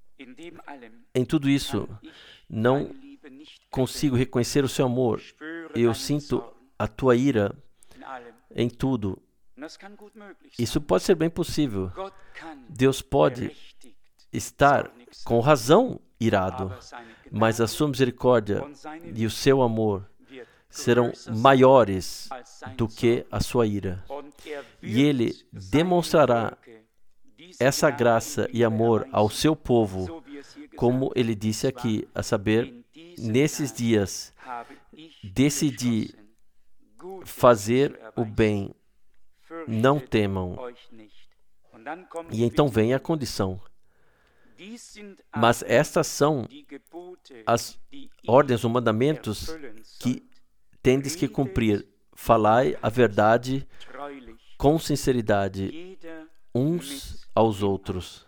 em tudo isso, não consigo reconhecer o seu amor. Eu sinto a tua ira em tudo. Isso pode ser bem possível. Deus pode estar com razão irado, mas a sua misericórdia e o seu amor serão maiores do que a sua ira. E ele demonstrará essa graça e amor ao seu povo, como ele disse aqui, a saber, nesses dias, decidi fazer o bem, não temam. E então vem a condição. Mas estas são as ordens ou mandamentos que tendes que cumprir. Falai a verdade com sinceridade uns aos outros.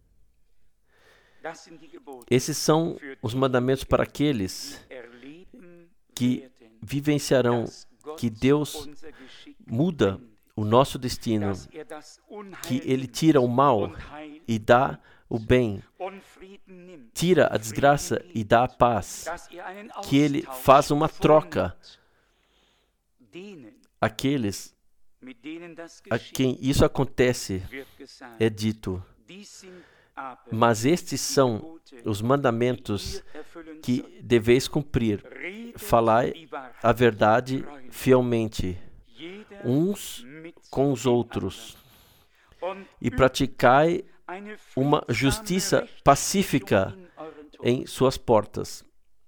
Esses são os mandamentos para aqueles que vivenciarão que Deus muda o nosso destino, que Ele tira o mal e dá o bem, tira a desgraça e dá a paz, que Ele faz uma troca. Aqueles a quem isso acontece, é dito, mas estes são os mandamentos que deveis cumprir. Falai a verdade fielmente, uns com os outros, e praticai uma justiça pacífica em suas portas.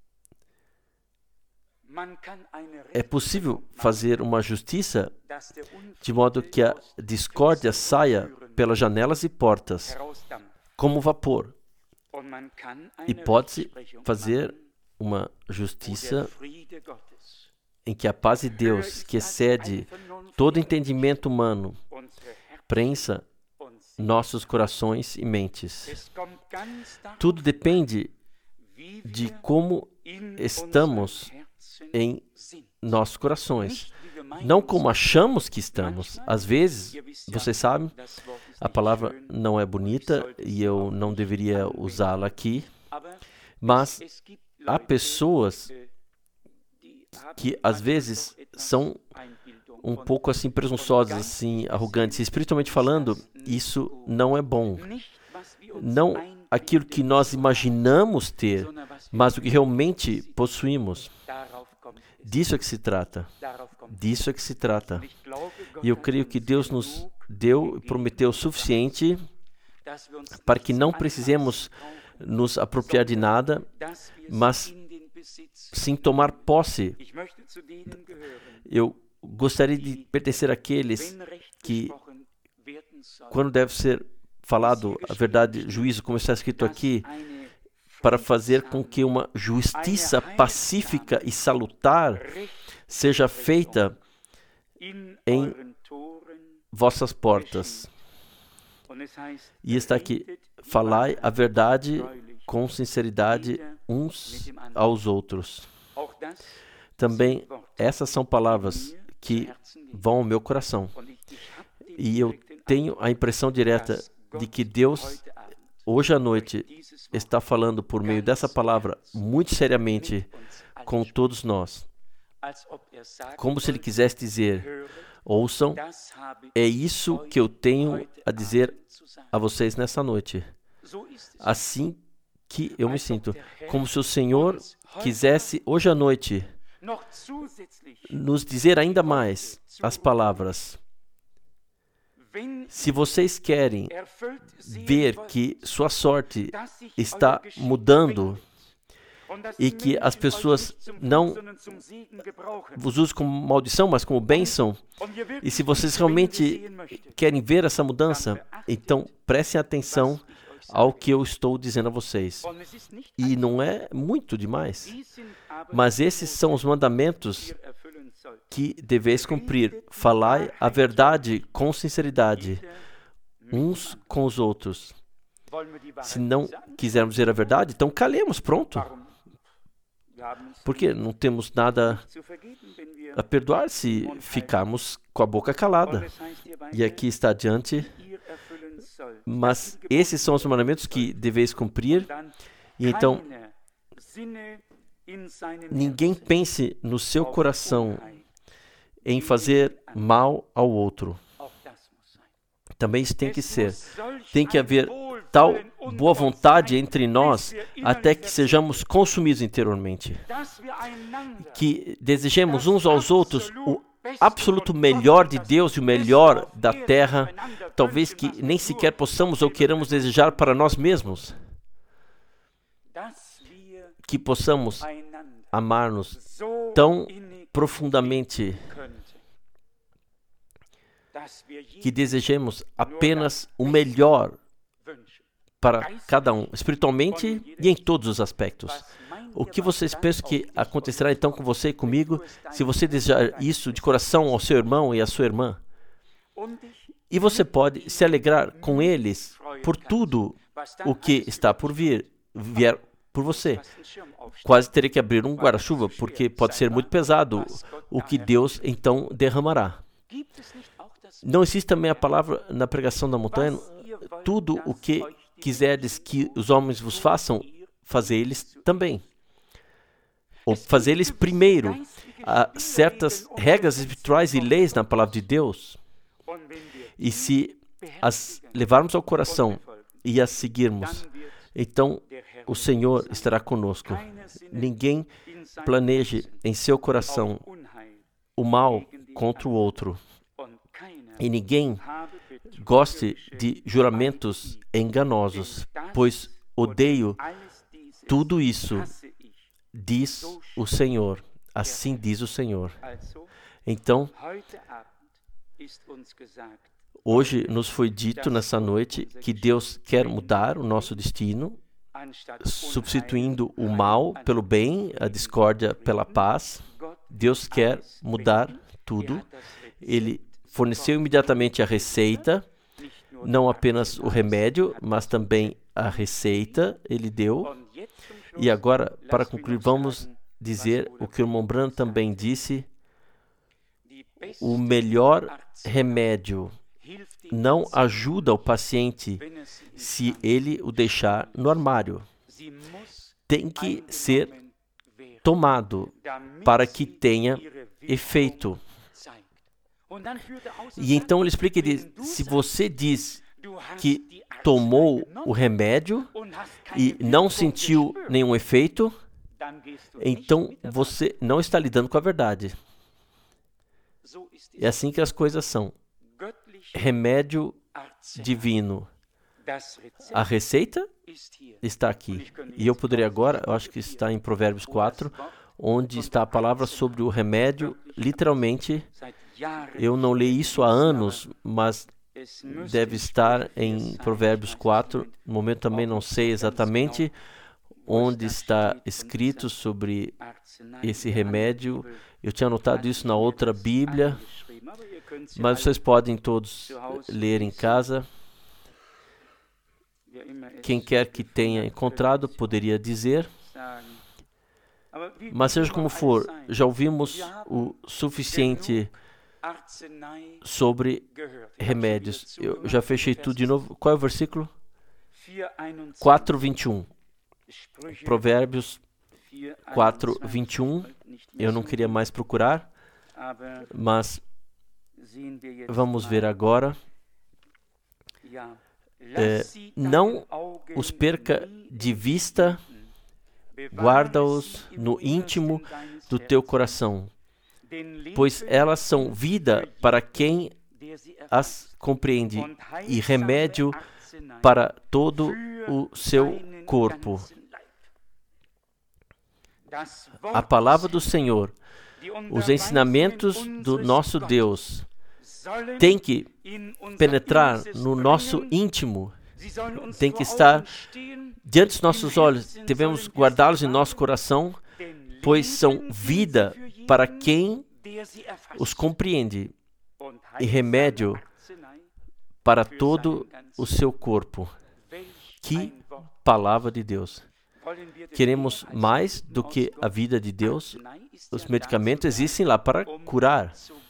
É possível fazer uma justiça de modo que a discórdia saia pelas janelas e portas, como vapor. E pode-se fazer uma justiça em que a paz de Deus, que excede todo entendimento humano, prensa nossos corações e mentes. Tudo depende de como estamos em nossos corações, não como achamos que estamos. Às vezes, vocês sabem, a palavra não é bonita e eu não deveria usá-la aqui, mas há pessoas que às vezes são um pouco assim presunçosas, assim arrogantes. Espiritualmente falando, isso não é bom. Não aquilo que nós imaginamos ter, mas o que realmente possuímos. Disso é que se trata. Disso é que se trata. E eu creio que Deus nos deu e prometeu o suficiente para que não precisemos nos apropriar de nada, mas sim tomar posse. Eu gostaria de pertencer àqueles que, quando deve ser falado a verdade, juízo, como está escrito aqui, para fazer com que uma justiça pacífica e salutar seja feita em vossas portas. E está aqui, falai a verdade com sinceridade uns aos outros. Também essas são palavras que vão ao meu coração. E eu tenho a impressão direta de que Deus, hoje à noite, está falando por meio dessa palavra muito seriamente com todos nós. Como se Ele quisesse dizer: ouçam, é isso que eu tenho a dizer a vocês nessa noite. Assim que eu me sinto, como se o Senhor quisesse hoje à noite nos dizer ainda mais as palavras. Se vocês querem ver que sua sorte está mudando e que as pessoas não vos usam como maldição, mas como bênção, e se vocês realmente querem ver essa mudança, então prestem atenção ao que eu estou dizendo a vocês. E não é muito demais, mas esses são os mandamentos que deveis cumprir. Falai a verdade com sinceridade, uns com os outros. Se não quisermos dizer a verdade, então calemos, pronto. Porque não temos nada a perdoar se ficarmos com a boca calada. E aqui está adiante. Mas esses são os mandamentos que deveis cumprir. E então, ninguém pense no seu coração em fazer mal ao outro. Também isso tem que ser. Tem que haver tal boa vontade entre nós até que sejamos consumidos interiormente. Que desejemos uns aos outros o absoluto melhor de Deus e o melhor da terra, talvez que nem sequer possamos ou queiramos desejar para nós mesmos. Que possamos amar-nos tão profundamente que desejemos apenas o melhor para cada um, espiritualmente e em todos os aspectos. O que vocês pensam que acontecerá então com você e comigo se você desejar isso de coração ao seu irmão e à sua irmã? E você pode se alegrar com eles por tudo o que está por vir, vier por você. Quase teria que abrir um guarda-chuva, porque pode ser muito pesado o que Deus então derramará. Não existe também a palavra na pregação da montanha: tudo o que quiserdes que os homens vos façam, fazer eles também. Ou fazer eles primeiro. Há certas regras espirituais e leis na palavra de Deus. E se as levarmos ao coração e as seguirmos, então o Senhor estará conosco. Ninguém planeje em seu coração o mal contra o outro. E ninguém goste de juramentos enganosos, pois odeio tudo isso, diz o Senhor. Assim diz o Senhor. Então, hoje nos foi dito nessa noite que Deus quer mudar o nosso destino, substituindo o mal pelo bem, a discórdia pela paz. Deus quer mudar tudo. Ele forneceu imediatamente a receita, não apenas o remédio, mas também a receita ele deu. E agora, para concluir, vamos dizer o que o irmão Branham também disse: o melhor remédio não ajuda o paciente se ele o deixar no armário. Tem que ser tomado para que tenha efeito. E então ele explica, ele diz, se você diz que tomou o remédio e não sentiu nenhum efeito, então você não está lidando com a verdade. É assim que as coisas são. Remédio divino. A receita está aqui. E eu poderia agora, eu acho que está em Provérbios quatro, onde está a palavra sobre o remédio, literalmente. Eu não li isso há anos, mas deve estar em Provérbios quatro. No momento também não sei exatamente onde está escrito sobre esse remédio. Eu tinha anotado isso na outra Bíblia, mas vocês podem todos ler em casa. Quem quer que tenha encontrado poderia dizer, mas seja como for, já ouvimos o suficiente sobre remédios. Eu já fechei tudo de novo. Qual é o versículo? quatro, vinte e um. Provérbios quatro, vinte e um. Eu não queria mais procurar, mas vamos ver agora. É, não os perca de vista, guarda-os no íntimo do teu coração, pois elas são vida para quem as compreende e remédio para todo o seu corpo. A palavra do Senhor, os ensinamentos do nosso Deus, tem que penetrar no nosso íntimo, tem que estar diante dos nossos olhos, devemos guardá-los em nosso coração, pois são vida para quem os compreende e remédio para todo o seu corpo. Que palavra de Deus! Queremos mais do que a vida de Deus. Os medicamentos existem lá para curar.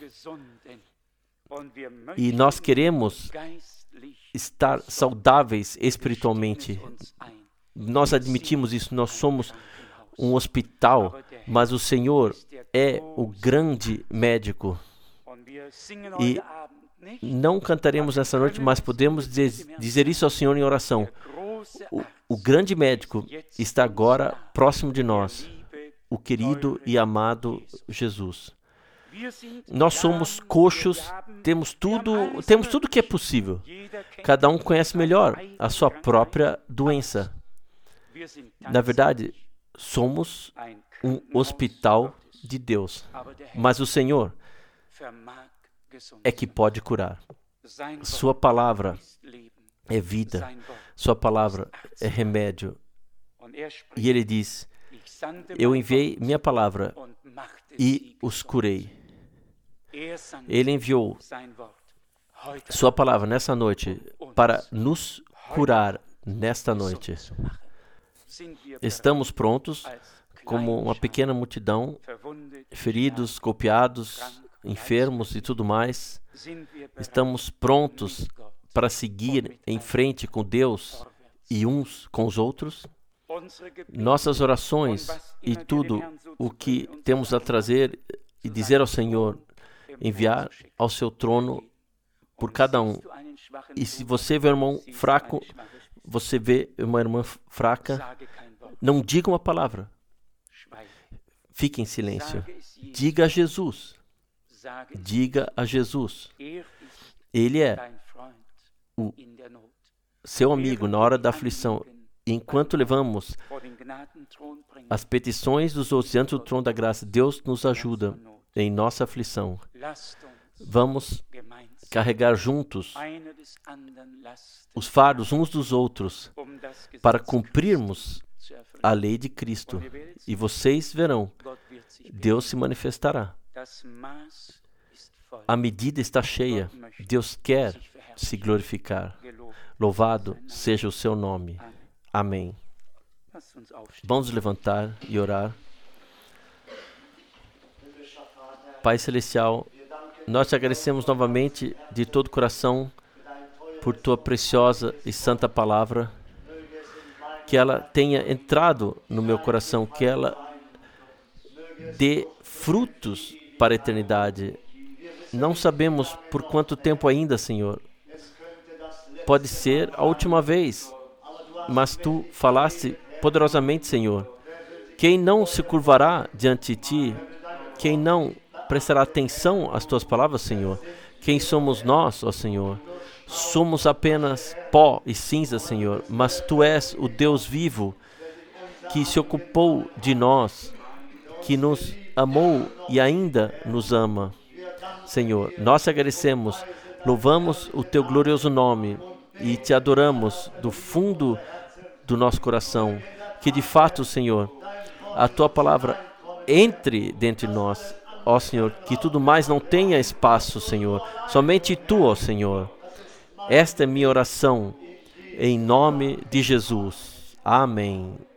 E nós queremos estar saudáveis espiritualmente. Nós admitimos isso, nós somos um hospital, mas o Senhor é o grande médico. E não cantaremos nessa noite, mas podemos dizer isso ao Senhor em oração. O, o grande médico está agora próximo de nós, o querido e amado Jesus. Nós somos coxos, temos tudo, temos tudo que é possível. Cada um conhece melhor a sua própria doença. Na verdade, somos um hospital de Deus, mas o Senhor é que pode curar. Sua palavra é vida, sua palavra é remédio. E ele diz, eu enviei minha palavra e os curei. Ele enviou sua palavra nessa noite para nos curar nesta noite. Estamos prontos, como uma pequena multidão, feridos, golpeados, enfermos e tudo mais. Estamos prontos para seguir em frente com Deus e uns com os outros. Nossas orações e tudo o que temos a trazer e dizer ao Senhor, enviar ao seu trono por cada um. E se você vê um irmão fraco, você vê uma irmã fraca, não diga uma palavra. Fique em silêncio. Diga a Jesus. Diga a Jesus. Ele é o seu amigo na hora da aflição. Enquanto levamos as petições dos outros diante do trono da graça, Deus nos ajuda em nossa aflição. Vamos carregar juntos os fardos uns dos outros para cumprirmos a lei de Cristo. E vocês verão, Deus se manifestará. A medida está cheia. Deus quer se glorificar. Louvado seja o seu nome. Amém. Vamos levantar e orar. Pai Celestial, nós te agradecemos novamente de todo o coração por tua preciosa e santa palavra, que ela tenha entrado no meu coração, que ela dê frutos para a eternidade. Não sabemos por quanto tempo ainda, Senhor. Pode ser a última vez, mas tu falaste poderosamente, Senhor. Quem não se curvará diante de ti? Quem não prestará atenção às tuas palavras, Senhor? Quem somos nós, ó Senhor? Somos apenas pó e cinza, Senhor, mas tu és o Deus vivo que se ocupou de nós, que nos amou e ainda nos ama. Senhor, nós te agradecemos, louvamos o teu glorioso nome e te adoramos do fundo do nosso coração, que de fato, Senhor, a tua palavra entre dentro de nós, ó Senhor, que tudo mais não tenha espaço, Senhor, somente tu, ó Senhor. Esta é minha oração em nome de Jesus. Amém.